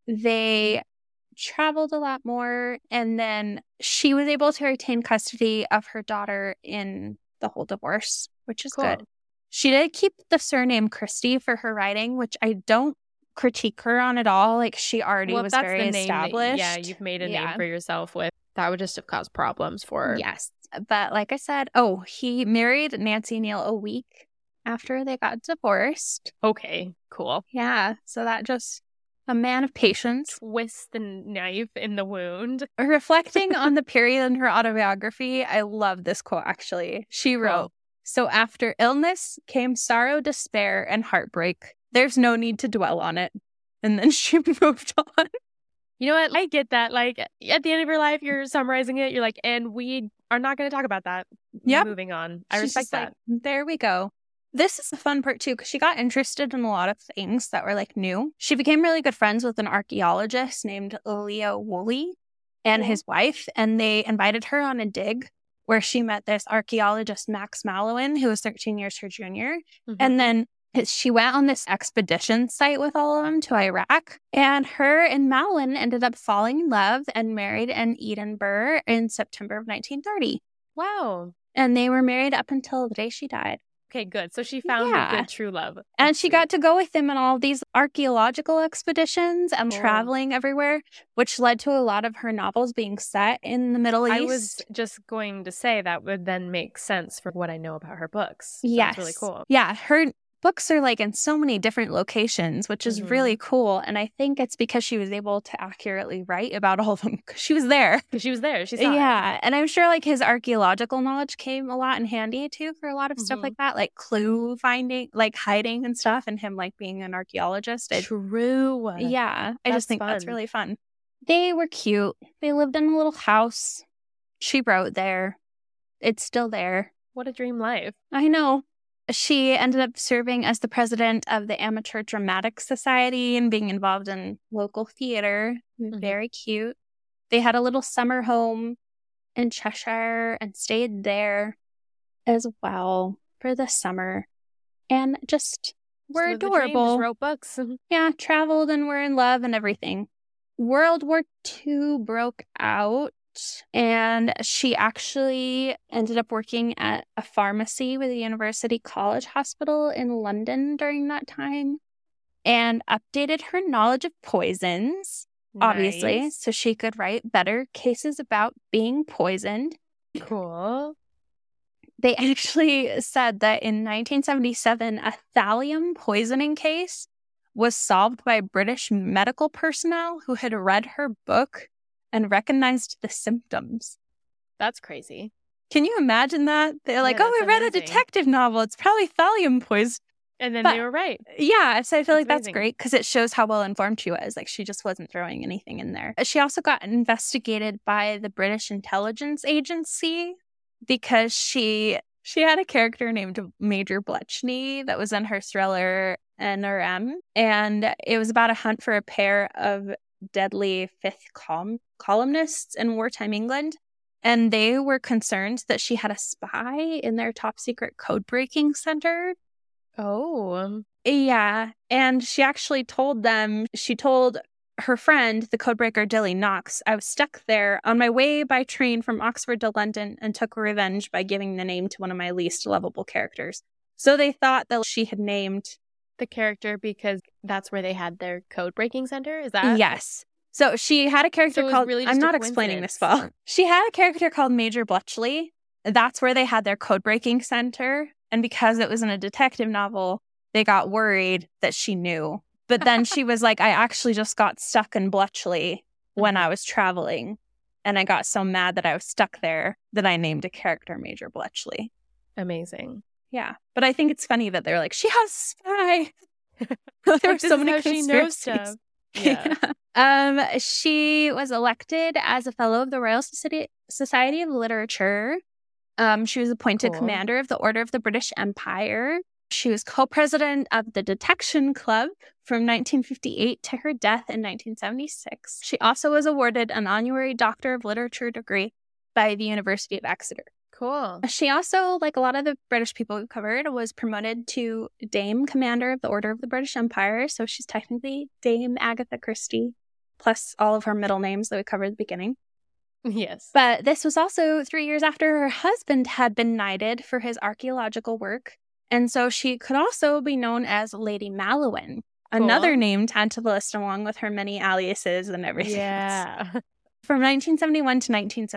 They traveled a lot more, and then she was able to retain custody of her daughter in the whole divorce, which is good. She did keep the surname Christie for her writing, which I don't critique her on at all. Like, she already was very established.
You've made a name for yourself with. That would just have caused problems for her.
Yes. But like I said, he married Nancy Neal a week after they got divorced.
Okay, cool.
Yeah. So that just a man of patience.
Twist the knife in the wound.
Reflecting on the period in her autobiography, I love this quote, actually. She wrote, "So after illness came sorrow, despair, and heartbreak. There's no need to dwell on it." And then she moved on.
You know what? I get that. Like, at the end of your life, you're summarizing it. You're like, and we are not going to talk about that.
Yeah.
Moving on. I respect that.
Like, there we go. This is the fun part, too, because she got interested in a lot of things that were, like, new. She became really good friends with an archaeologist named Leo Woolley and his wife, and they invited her on a dig where she met this archaeologist, Max Mallowan, who was 13 years her junior. Mm-hmm. And then she went on this expedition site with all of them to Iraq, and her and Mallowan ended up falling in love and married in Edinburgh in September of 1930.
Wow.
And they were married up until the day she died.
Okay, good. So she found a good true love.
And she got to go with him on all these archaeological expeditions and traveling everywhere, which led to a lot of her novels being set in the Middle East.
I was just going to say that would then make sense for what I know about her books.
Yes.
That's really cool.
Yeah, her books are like in so many different locations, which is really cool. And I think it's because she was able to accurately write about all of them because she was there.
Because she was there. She saw
it. And I'm sure like his archaeological knowledge came a lot in handy too for a lot of stuff like that, like clue finding, like hiding and stuff, and him like being an archaeologist.
True.
Yeah. I just think that's really fun. They were cute. They lived in a little house. She wrote there. It's still there.
What a dream life.
I know. She ended up serving as the president of the Amateur Dramatic Society and being involved in local theater. Very cute. They had a little summer home in Cheshire and stayed there as well for the summer. And just were adorable.
Just wrote books.
Yeah, traveled and were in love and everything. World War II broke out. And she actually ended up working at a pharmacy with the University College Hospital in London during that time and updated her knowledge of poisons, obviously, so she could write better cases about being poisoned.
Cool.
They actually said that in 1977, a thallium poisoning case was solved by British medical personnel who had read her book and recognized the symptoms.
That's crazy.
Can you imagine that? They're like, we read a detective novel. It's probably thallium poison.
And then they were right.
Yeah, so I feel like that's great because it shows how well informed she was. Like, she just wasn't throwing anything in there. She also got investigated by the British Intelligence Agency because she had a character named Major Bletchley that was in her thriller NRM. And it was about a hunt for a pair of deadly fifth columnists in wartime England, and they were concerned that she had a spy in their top secret code breaking center. Yeah, and she actually told her friend, the codebreaker Dilly Knox, "I was stuck there on my way by train from Oxford to London and took revenge by giving the name to one of my least lovable characters." So they thought that she had named
the character because that's where they had their code breaking center. Is that?
Yes. So she had a character called, really I'm not explaining this well. She had a character called Major Bletchley. That's where they had their code breaking center. And because it was in a detective novel, they got worried that she knew. But then she was like, I actually just got stuck in Bletchley when I was traveling. And I got so mad that I was stuck there that I named a character Major Bletchley.
Amazing.
Yeah. But I think it's funny that they're like, she has a spy. There were so many conspiracies.
She knows stuff. Yeah.
She was elected as a fellow of the Royal Society of Literature. She was appointed commander of the Order of the British Empire. She was co-president of the Detection Club from 1958 to her death in 1976. She also was awarded an honorary Doctor of Literature degree by the University of Exeter.
Cool.
She also, like a lot of the British people we've covered, was promoted to Dame Commander of the Order of the British Empire. So she's technically Dame Agatha Christie, plus all of her middle names that we covered at the beginning.
Yes.
But this was also 3 years after her husband had been knighted for his archaeological work. And so she could also be known as Lady Malouin, another name to add to the list along with her many aliases and everything else. From 1971 to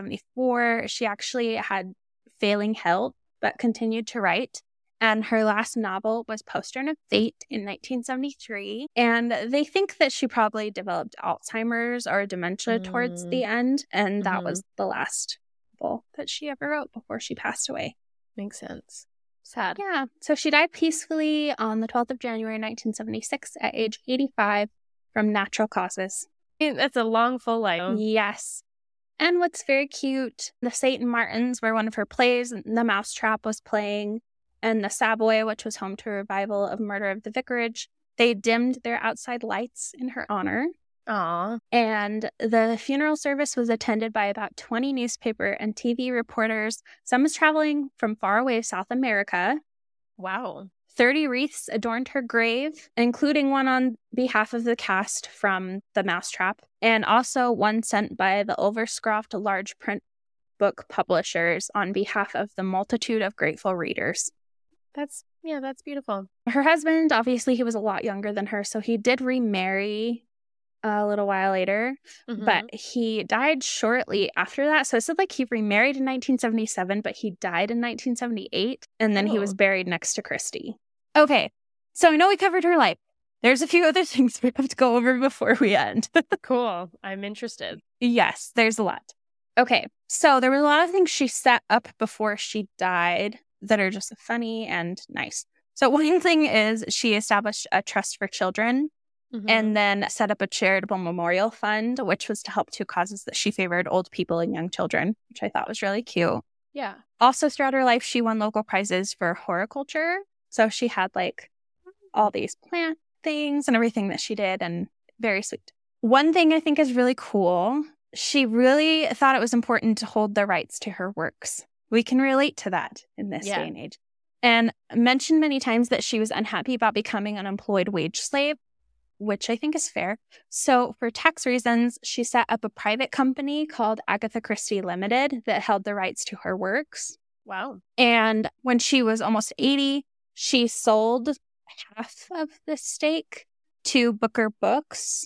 1974, she actually had failing health, but continued to write. And her last novel was Postern of Fate in 1973. And they think that she probably developed Alzheimer's or dementia towards the end. And that was the last novel that she ever wrote before she passed away.
Makes sense. Sad.
Yeah. So she died peacefully on the 12th of January, 1976 at age 85 from natural causes.
That's a long, full life.
Yes. And what's very cute, the St. Martins, where one of her plays, The Mousetrap, was playing, and the Savoy, which was home to a revival of Murder of the Vicarage, they dimmed their outside lights in her honor.
Aww.
And the funeral service was attended by about 20 newspaper and TV reporters. Some was traveling from far away South America.
Wow.
30 wreaths adorned her grave, including one on behalf of the cast from The Mousetrap, and also one sent by the Overscroft large print book publishers on behalf of the multitude of grateful readers.
That's beautiful.
Her husband, obviously, he was a lot younger than her, so he did remarry a little while later, but he died shortly after that. So it said like he remarried in 1977, but he died in 1978, and then he was buried next to Christie. Okay, so I know we covered her life. There's a few other things we have to go over before we end.
Cool. I'm interested.
Yes, there's a lot. Okay, so there were a lot of things she set up before she died that are just funny and nice. So one thing is she established a trust for children and then set up a charitable memorial fund, which was to help two causes that she favored: old people and young children, which I thought was really cute.
Yeah.
Also, throughout her life, she won local prizes for horticulture. So she had like all these plant things and everything that she did, and very sweet. One thing I think is really cool, she really thought it was important to hold the rights to her works. We can relate to that in this day and age. And mentioned many times that she was unhappy about becoming an employed wage slave, which I think is fair. So for tax reasons, she set up a private company called Agatha Christie Limited that held the rights to her works.
Wow.
And when she was almost 80, she sold half of the stake to Booker Books,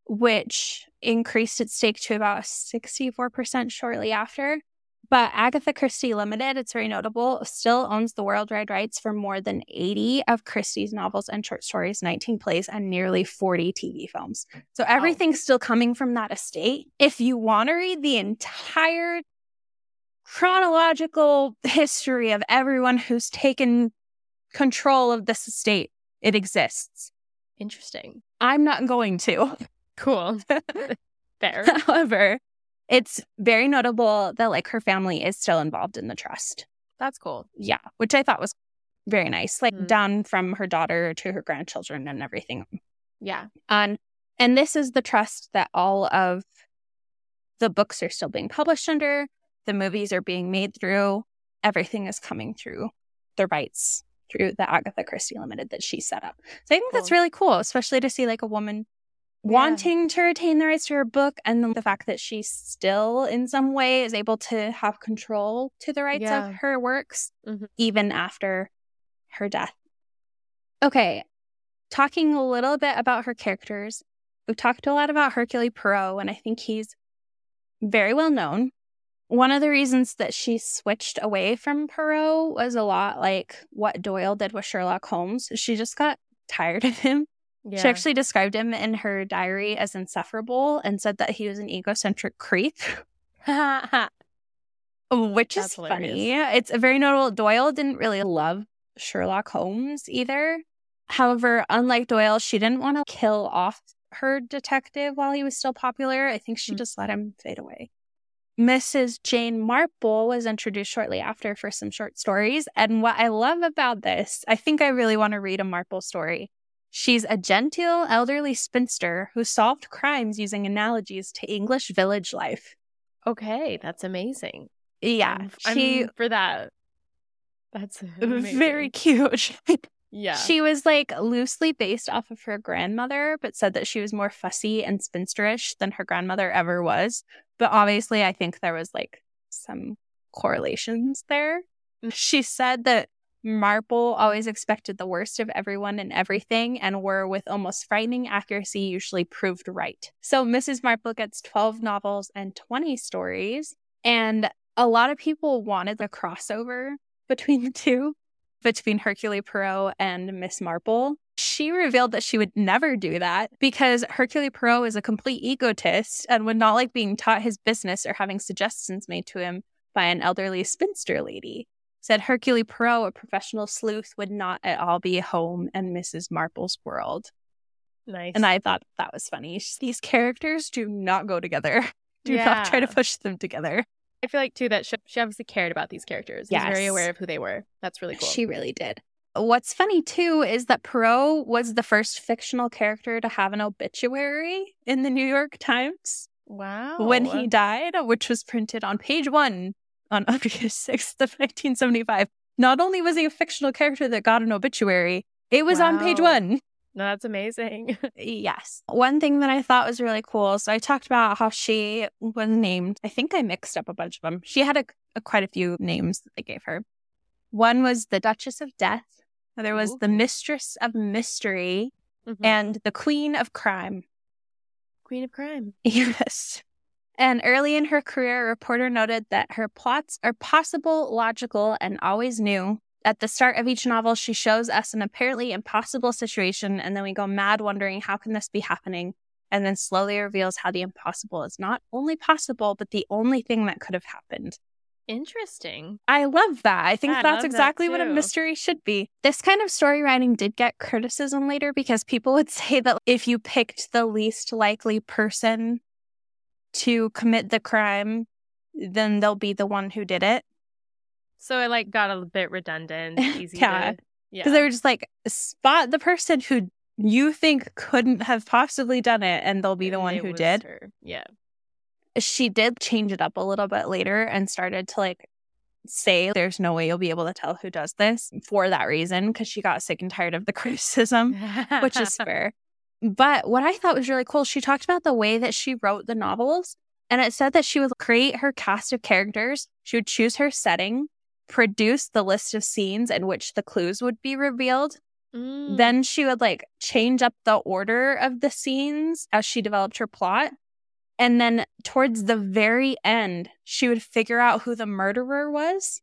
which increased its stake to about 64% shortly after. But Agatha Christie Limited, it's very notable, still owns the worldwide rights for more than 80 of Christie's novels and short stories, 19 plays, and nearly 40 TV films. So everything's still coming from that estate. If you want to read the entire chronological history of everyone who's taken control of this estate, it exists.
Interesting.
I'm not going to.
Cool. Fair.
However, it's very notable that like her family is still involved in the trust.
That's cool.
Yeah, which I thought was very nice. Like down from her daughter to her grandchildren and everything.
Yeah.
And this is the trust that all of the books are still being published under. The movies are being made through. Everything is coming through the rights through the Agatha Christie Limited that she set up. So I think that's really cool, especially to see like a woman wanting to retain the rights to her book, and then the fact that she still in some way is able to have control to the rights of her works even after her death. Okay, talking a little bit about her characters. We've talked a lot about Hercule Poirot, and I think he's very well known. One of the reasons that she switched away from Poirot was a lot like what Doyle did with Sherlock Holmes. She just got tired of him. Yeah. She actually described him in her diary as insufferable and said that he was an egocentric creep. Which is funny. It's a very notable. Doyle didn't really love Sherlock Holmes either. However, unlike Doyle, she didn't want to kill off her detective while he was still popular. I think she just let him fade away. Mrs. Jane Marple was introduced shortly after for some short stories. And what I love about this, I think I really want to read a Marple story. She's a genteel, elderly spinster who solved crimes using analogies to English village life.
Okay, that's amazing.
Yeah.
I'm for that. That's amazing.
Very cute.
Yeah.
She was like loosely based off of her grandmother, but said that she was more fussy and spinsterish than her grandmother ever was. But obviously, I think there was like some correlations there. She said that Marple always expected the worst of everyone and everything, and were with almost frightening accuracy usually proved right. So Mrs. Marple gets 12 novels and 20 stories, and a lot of people wanted a crossover between the two, between Hercule Poirot and Miss Marple. She revealed that she would never do that because Hercule Poirot is a complete egotist and would not like being taught his business or having suggestions made to him by an elderly spinster lady. Said Hercule Poirot, a professional sleuth, would not at all be home in Mrs. Marple's world.
Nice.
And I thought that was funny. These characters do not go together. Do not try to push them together.
I feel like, too, that she obviously cared about these characters.
Yes.
Was very aware of who they were. That's really cool.
She really did. What's funny, too, is that Poirot was the first fictional character to have an obituary in the New York Times.
Wow.
When he died, which was printed on page 1 on August 6th of 1975. Not only was he a fictional character that got an obituary, it was on page 1.
No, that's amazing.
Yes. One thing that I thought was really cool, so I talked about how she was named. I think I mixed up a bunch of them. She had quite a few names that they gave her. One was the Duchess of Death. There was the Mistress of Mystery and the Queen of Crime.
Queen of Crime.
Yes. And early in her career, a reporter noted that her plots are possible, logical, and always new. At the start of each novel, she shows us an apparently impossible situation, and then we go mad wondering how can this be happening, and then slowly reveals how the impossible is not only possible, but the only thing that could have happened.
Interesting.
I love that. I think that's exactly what a
too.
mystery should be. This kind of story writing did get criticism later because people would say that if you picked the least likely person to commit the crime, then they'll be the one who did it.
So it like got a bit redundant. Easy
Yeah.
to,
Because they were just like, spot the person who you think couldn't have possibly done it, and they'll be the one who did.
Her. Yeah.
She did change it up a little bit later and started to like say there's no way you'll be able to tell who does this for that reason, because she got sick and tired of the criticism, which is fair. But what I thought was really cool, she talked about the way that she wrote the novels, and it said that she would create her cast of characters, she would choose her setting, produce the list of scenes in which the clues would be revealed. Then she would like change up the order of the scenes as she developed her plot. And then towards the very end, she would figure out who the murderer was.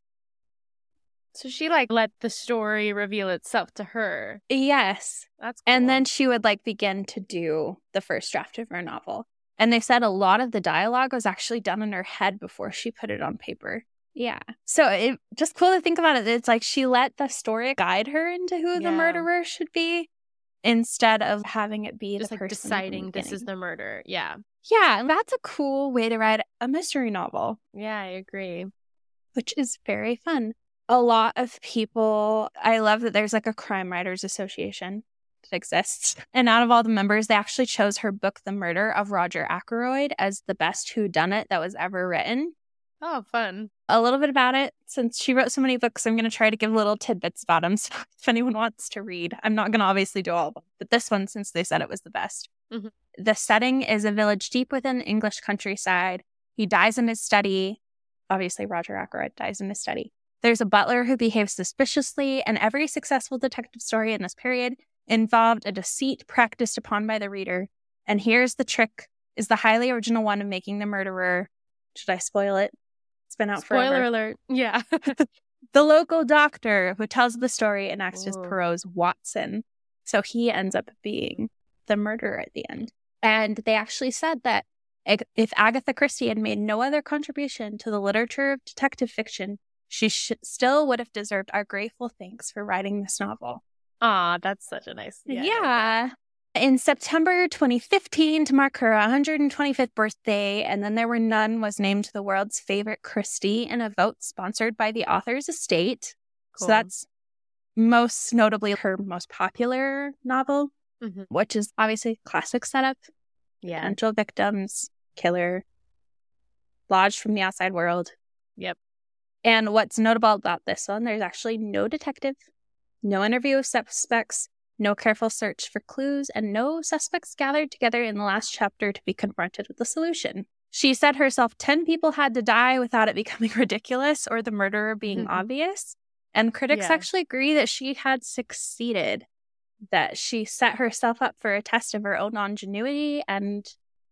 So she like let the story reveal itself to her.
Yes.
That's cool.
And then she would like begin to do the first draft of her novel. And they said a lot of the dialogue was actually done in her head before she put it on paper. Yeah. So it just cool to think about it. It's like she let the story guide her into who the murderer should be instead of having it be
just
the
like
person
deciding this is the murder. Yeah.
Yeah. And that's a cool way to write a mystery novel.
Yeah, I agree.
Which is very fun. A lot of people, I love that there's like a crime writers association that exists. And out of all the members, they actually chose her book, The Murder of Roger Ackroyd, as the best whodunit that was ever written.
Oh, fun.
A little bit about it. Since she wrote so many books, I'm going to try to give little tidbits about them. So if anyone wants to read, I'm not going to obviously do all of them. But this one, since they said it was the best. The setting is a village deep within the English countryside. He dies in his study. Obviously, Roger Ackroyd dies in his study. There's a butler who behaves suspiciously, and every successful detective story in this period involved a deceit practiced upon by the reader. And here's the trick, is the highly original one of making the murderer. Should I spoil it? It's been out forever.
Spoiler alert. Yeah.
The local doctor who tells the story and acts as Poirot's Watson. So he ends up being the murderer at the end. And they actually said that if Agatha Christie had made no other contribution to the literature of detective fiction, she still would have deserved our grateful thanks for writing this novel.
Aw, that's such a nice...
Yeah. In September 2015, to mark her 125th birthday, And Then There Were None was named the world's favorite Christie in a vote sponsored by the author's estate.
Cool.
So that's most notably her most popular novel, which is obviously classic setup.
Yeah.
Potential victims, killer, lodged from the outside world.
Yep.
And what's notable about this one, there's actually no detective, no interview of suspects, no careful search for clues, and no suspects gathered together in the last chapter to be confronted with the solution. She said herself 10 people had to die without it becoming ridiculous or the murderer being obvious. And critics actually agree that she had succeeded, that she set herself up for a test of her own ingenuity, and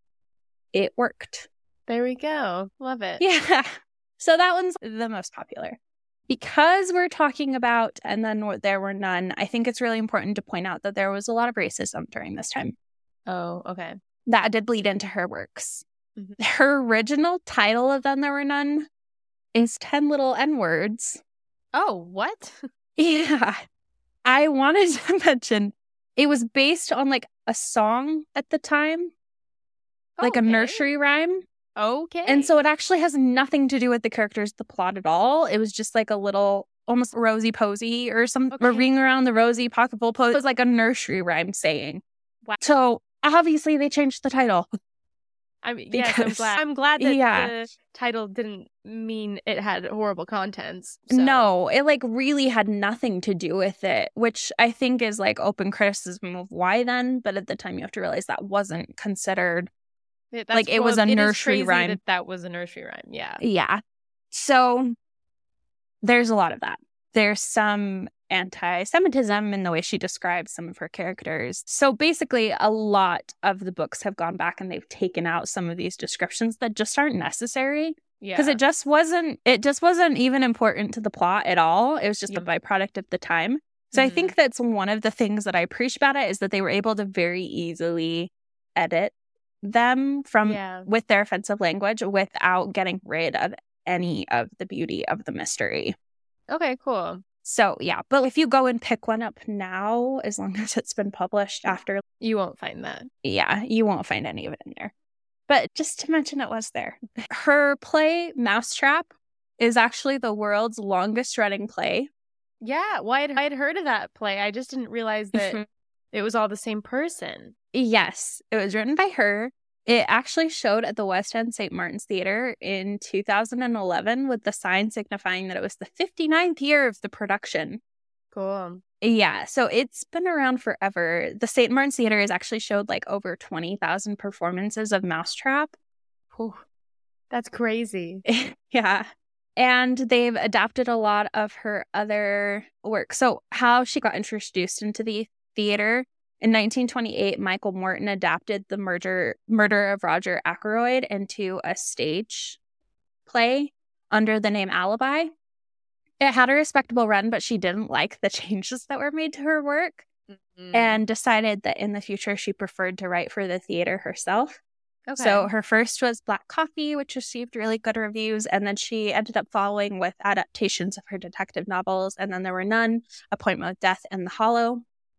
it worked.
There we go. Love it.
Yeah. So that one's the most popular. Because we're talking about And Then There Were None, I think it's really important to point out that there was a lot of racism during this time.
Oh, okay.
That did bleed into her works. Her original title of Then There Were None is 10 Little N-Words.
Oh, what?
Yeah. I wanted to mention it was based on like a song at the time, like a nursery rhyme.
Okay.
And so it actually has nothing to do with the characters, the plot at all. It was just like a little, almost rosy posy or some ring around the rosy pocketful pose. It was like a nursery rhyme saying.
Wow.
So obviously they changed the title.
I mean, yes, I'm glad that the title didn't mean it had horrible contents. So.
No, it like really had nothing to do with it, which I think is like open criticism of why then. But at the time, you have to realize that wasn't considered. It was a nursery rhyme.
That was a nursery rhyme. Yeah.
Yeah. So there's a lot of that. There's some anti-Semitism in the way she describes some of her characters. So basically, a lot of the books have gone back and they've taken out some of these descriptions that just aren't necessary. Yeah. Because it just wasn't even important to the plot at all. It was just a byproduct of the time. So I think that's one of the things that I appreciate about it is that they were able to very easily edit them with their offensive language without getting rid of any of the beauty of the mystery.
Okay, cool.
So yeah, but if you go and pick one up now, as long as it's been published after,
you won't find that.
Yeah, you won't find any of it in there. But just to mention, it was there. Her play Mousetrap is actually the world's longest running play.
Yeah, well, I'd heard of that play. I just didn't realize that it was all the same person.
Yes, it was written by her. It actually showed at the West End St. Martin's Theatre in 2011 with the sign signifying that it was the 59th year of the production.
Cool.
Yeah, so it's been around forever. The St. Martin's Theatre has actually showed like over 20,000 performances of Mousetrap.
Whew. That's crazy.
Yeah. And they've adapted a lot of her other work. So how she got introduced into the theater, in 1928, Michael Morton adapted the murder of Roger Ackroyd into a stage play under the name Alibi. It had a respectable run, but she didn't like the changes that were made to her work and decided that in the future she preferred to write for the theater herself. Okay. So her first was Black Coffee, which received really good reviews, and then she ended up following with adaptations of her detective novels, And Then There Were None, Appointment with Death, and The Hollow.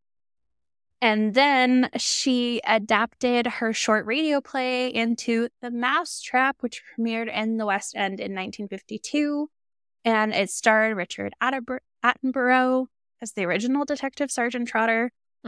And then she adapted her short radio play into The Mousetrap, which premiered in the West End in 1952. And it starred Richard Attenborough as the original Detective Sergeant Trotter.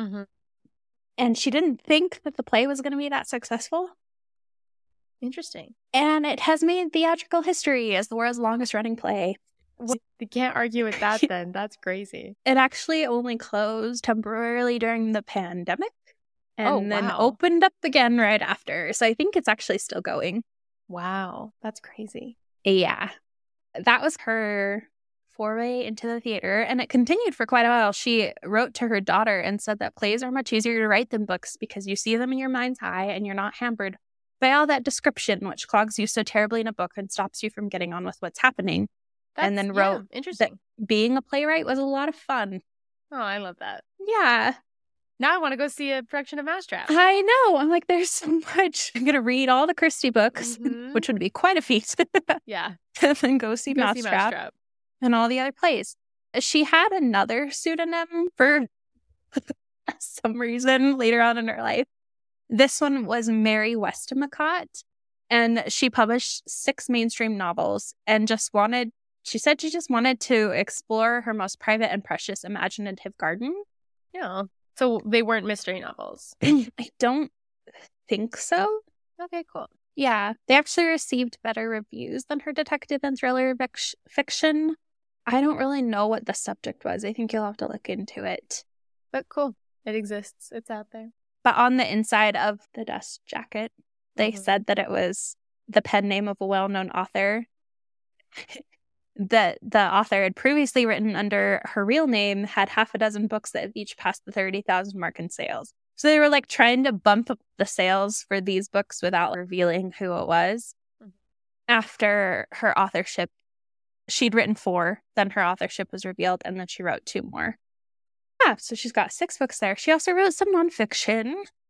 And she didn't think that the play was going to be that successful.
Interesting.
And it has made theatrical history as the world's longest running play.
Well, you can't argue with that then. That's crazy.
It actually only closed temporarily during the pandemic and then opened up again right after. So I think it's actually still going.
Wow. That's crazy.
Yeah. That was her foray into the theater, and it continued for quite a while. She wrote to her daughter and said that plays are much easier to write than books because you see them in your mind's eye and you're not hampered by all that description, which clogs you so terribly in a book and stops you from getting on with what's happening. And then wrote that being a playwright was a lot of fun.
Oh, I love that.
Yeah.
Now I want to go see a production of Mousetrap.
I know. I'm like, there's so much. I'm going to read all the Christie books, which would be quite a feat.
Yeah.
And then go see Mousetrap. and all the other plays. She had another pseudonym for some reason later on in her life. This one was Mary Westmacott, and she published 6 mainstream novels and she said she just wanted to explore her most private and precious imaginative garden.
Yeah. So they weren't mystery novels?
I don't think so.
Okay, cool.
Yeah. They actually received better reviews than her detective and thriller fiction. I don't really know what the subject was. I think you'll have to look into it.
But cool. It exists. It's out there.
But on the inside of the dust jacket, they said that it was the pen name of a well-known author. The author had previously written under her real name, had half a dozen books that have each passed the 30,000 mark in sales. So they were like trying to bump up the sales for these books without revealing who it was. After her authorship, she'd written 4, then her authorship was revealed, and then she wrote 2 more. Yeah, so she's got 6 books there. She also wrote some nonfiction,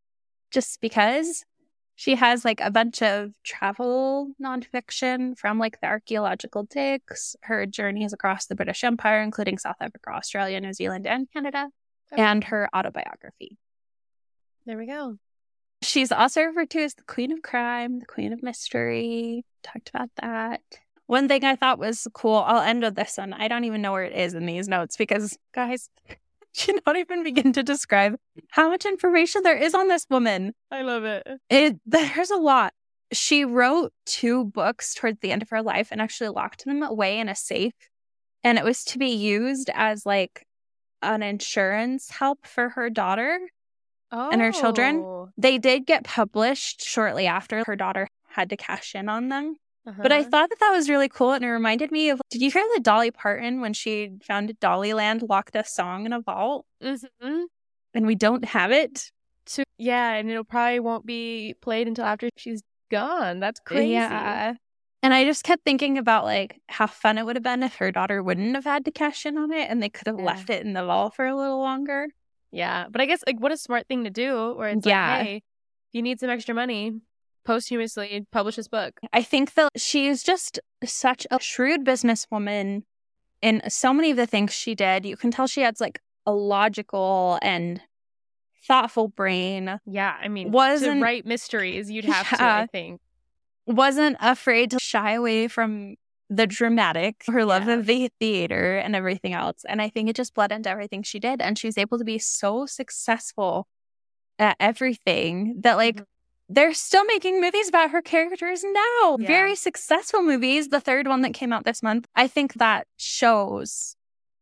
just because. She has like a bunch of travel nonfiction from like the archaeological digs, her journeys across the British Empire, including South Africa, Australia, New Zealand, and Canada, and her autobiography.
There we go.
She's also referred to as the Queen of Crime, the Queen of Mystery. Talked about that. One thing I thought was cool, I'll end with this one. I don't even know where it is in these notes because, guys, I cannot even begin to describe how much information there is on this woman.
I love it.
There's a lot. She wrote 2 books towards the end of her life and actually locked them away in a safe. And it was to be used as like an insurance help for her daughter and her children. They did get published shortly after her daughter had to cash in on them. But I thought that was really cool, and it reminded me of, did you hear that Dolly Parton, when she founded Dollyland, locked a song in a vault?
Mm-hmm.
And we don't have it?
Yeah, and it probably won't be played until after she's gone. That's crazy.
Yeah. And I just kept thinking about like how fun it would have been if her daughter wouldn't have had to cash in on it, and they could have left it in the vault for a little longer.
Yeah, but I guess like what a smart thing to do, where it's like, hey, if you need some extra money, posthumously publish this book.
I think that she's just such a shrewd businesswoman in so many of the things she did. You can tell she has like a logical and thoughtful brain.
Yeah, I mean, to write mysteries, you'd have to, I think.
Wasn't afraid to shy away from the dramatic, her love of the theater and everything else. And I think it just bled into everything she did. And she was able to be so successful at everything that like, they're still making movies about her characters now. Yeah. Very successful movies. The 3rd one that came out this month. I think that shows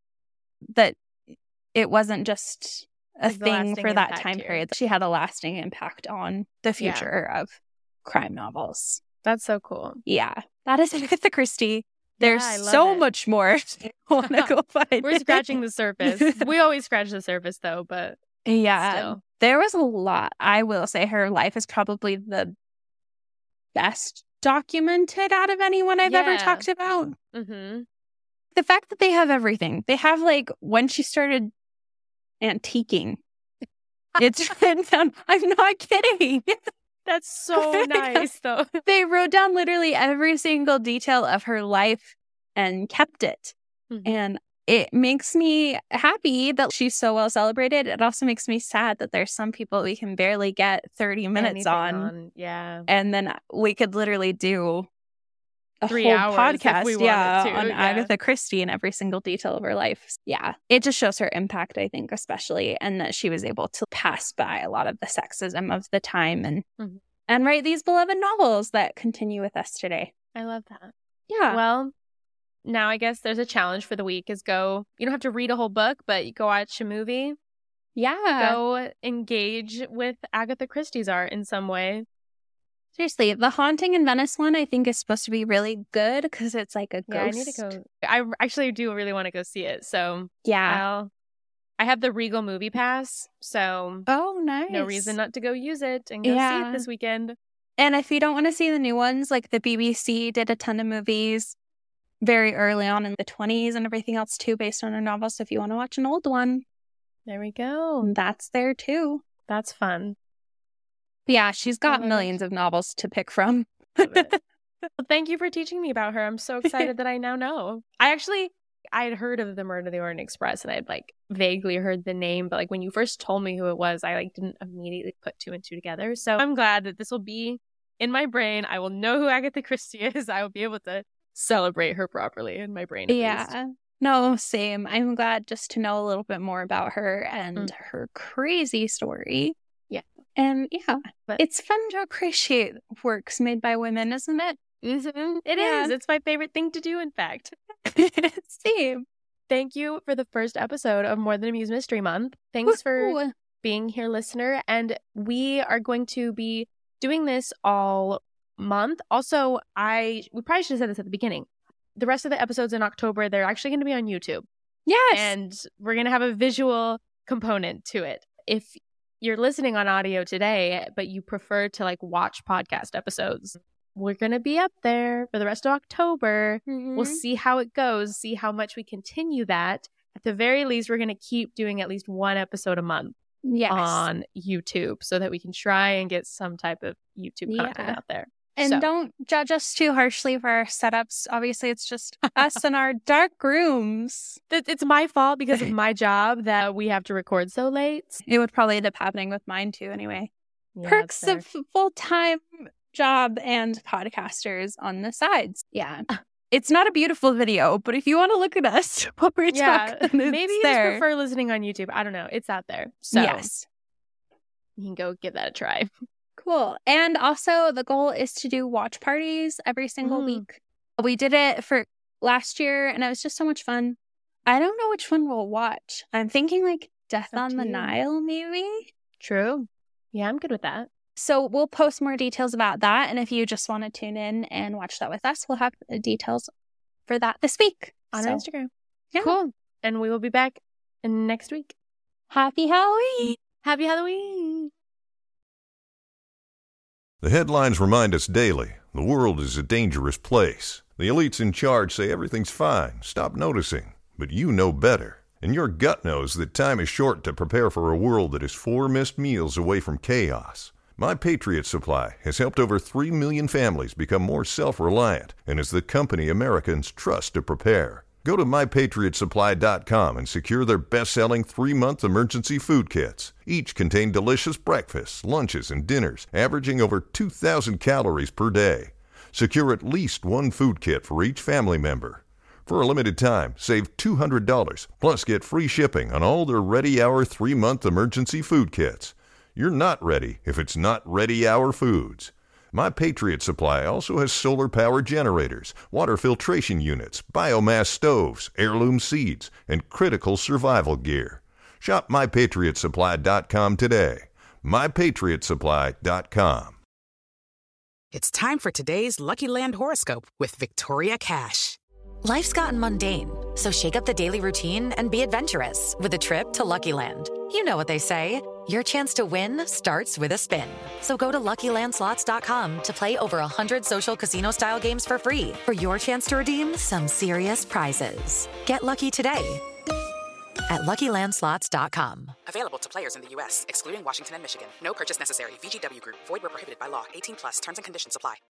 that it wasn't just a thing for that time period. She had a lasting impact on the future of crime novels.
That's so cool.
Yeah. That is Agatha Christie. There's so much more I want to go find.
We're scratching the surface. We always scratch the surface, though, but still.
There was a lot. I will say her life is probably the best documented out of anyone I've ever talked about.
Mm-hmm.
The fact that they have everything. They have, like, when she started antiquing. It's written down. I'm not kidding.
That's so nice, though.
They wrote down literally every single detail of her life and kept it. Mm-hmm. And it makes me happy that she's so well celebrated. It also makes me sad that there's some people we can barely get 30 minutes on.
Yeah.
And then we could literally do a
3
whole
hours
podcast
if we wanted to,
on Agatha Christie and every single detail of her life. Yeah. It just shows her impact, I think, especially, and that she was able to pass by a lot of the sexism of the time and write these beloved novels that continue with us today.
I love that.
Yeah.
Well, now I guess there's a challenge for the week is you don't have to read a whole book, but you go watch a movie.
Yeah.
Go engage with Agatha Christie's art in some way.
Seriously, the Haunting in Venice one I think is supposed to be really good because it's like a ghost.
Yeah, I need to go. I actually do really want to go see it. So
yeah,
I have the Regal Movie Pass, so
nice.
No reason not to go use it and go see it this weekend.
And if you don't want to see the new ones, like the BBC did a ton of movies very early on in the 20s and everything else too, based on a novel. So if you want to watch an old one,
there we go.
That's there too.
That's fun.
But yeah, she's got millions of novels to pick from.
Well, thank you for teaching me about her. I'm so excited that I now know. I actually I had heard of the Murder of the Orient Express, and I'd like vaguely heard the name, but like when you first told me who it was, I like didn't immediately put two and two together. So I'm glad that this will be in my brain. I will know who Agatha Christie is. I will be able to celebrate her properly in my brain. At least.
No, same. I'm glad just to know a little bit more about her and her crazy story.
Yeah.
And but it's fun to appreciate works made by women, isn't it?
Mm-hmm. It is. It's my favorite thing to do, in fact.
Same.
Thank you for the first episode of More Than a Muse Mystery Month. Thanks for being here, listener. And we are going to be doing this all month. Also, we probably should have said this at the beginning. The rest of the episodes in October, they're actually going to be on YouTube.
Yes.
And we're going to have a visual component to it. If you're listening on audio today, but you prefer to like watch podcast episodes, we're going to be up there for the rest of October.
Mm-hmm.
We'll see how it goes, see how much we continue that. At the very least, we're going to keep doing at least one episode a month on YouTube so that we can try and get some type of YouTube content out there.
And don't judge us too harshly for our setups. Obviously, it's just us in our dark rooms.
It's my fault because of my job that we have to record so late.
It would probably end up happening with mine too anyway. Yeah, perks of full-time job and podcasters on the sides. Yeah. It's not a beautiful video, but if you want to look at us while we're talking,
maybe you just prefer listening on YouTube. I don't know. It's out there. So
yes.
You can go give that a try.
Cool. And also the goal is to do watch parties every single week. We did it for last year and it was just so much fun. I don't know which one we'll watch. I'm thinking like Death on the Nile, maybe.
True. Yeah, I'm good with that.
So we'll post more details about that. And if you just want to tune in and watch that with us, we'll have details for that this week.
On our Instagram.
Yeah.
Cool. And we will be back next week.
Happy Halloween.
Happy Halloween.
The headlines remind us daily, the world is a dangerous place. The elites in charge say everything's fine, stop noticing. But you know better. And your gut knows that time is short to prepare for a world that is 4 missed meals away from chaos. My Patriot Supply has helped over 3 million families become more self-reliant and is the company Americans trust to prepare. Go to MyPatriotSupply.com and secure their best-selling 3-month emergency food kits. Each contain delicious breakfasts, lunches, and dinners, averaging over 2,000 calories per day. Secure at least one food kit for each family member. For a limited time, save $200, plus get free shipping on all their Ready Hour 3-month emergency food kits. You're not ready if it's not Ready Hour Foods. My Patriot Supply also has solar-powered generators, water filtration units, biomass stoves, heirloom seeds, and critical survival gear. Shop MyPatriotSupply.com today. MyPatriotSupply.com.
It's time for today's Lucky Land horoscope with Victoria Cash.
Life's gotten mundane, so shake up the daily routine and be adventurous with a trip to Lucky Land. You know what they say. Your chance to win starts with a spin. So go to LuckyLandSlots.com to play over 100 social casino-style games for free for your chance to redeem some serious prizes. Get lucky today at LuckyLandSlots.com.
Available to players in the U.S., excluding Washington and Michigan. No purchase necessary. VGW Group. Void where prohibited by law. 18+. Terms and conditions apply.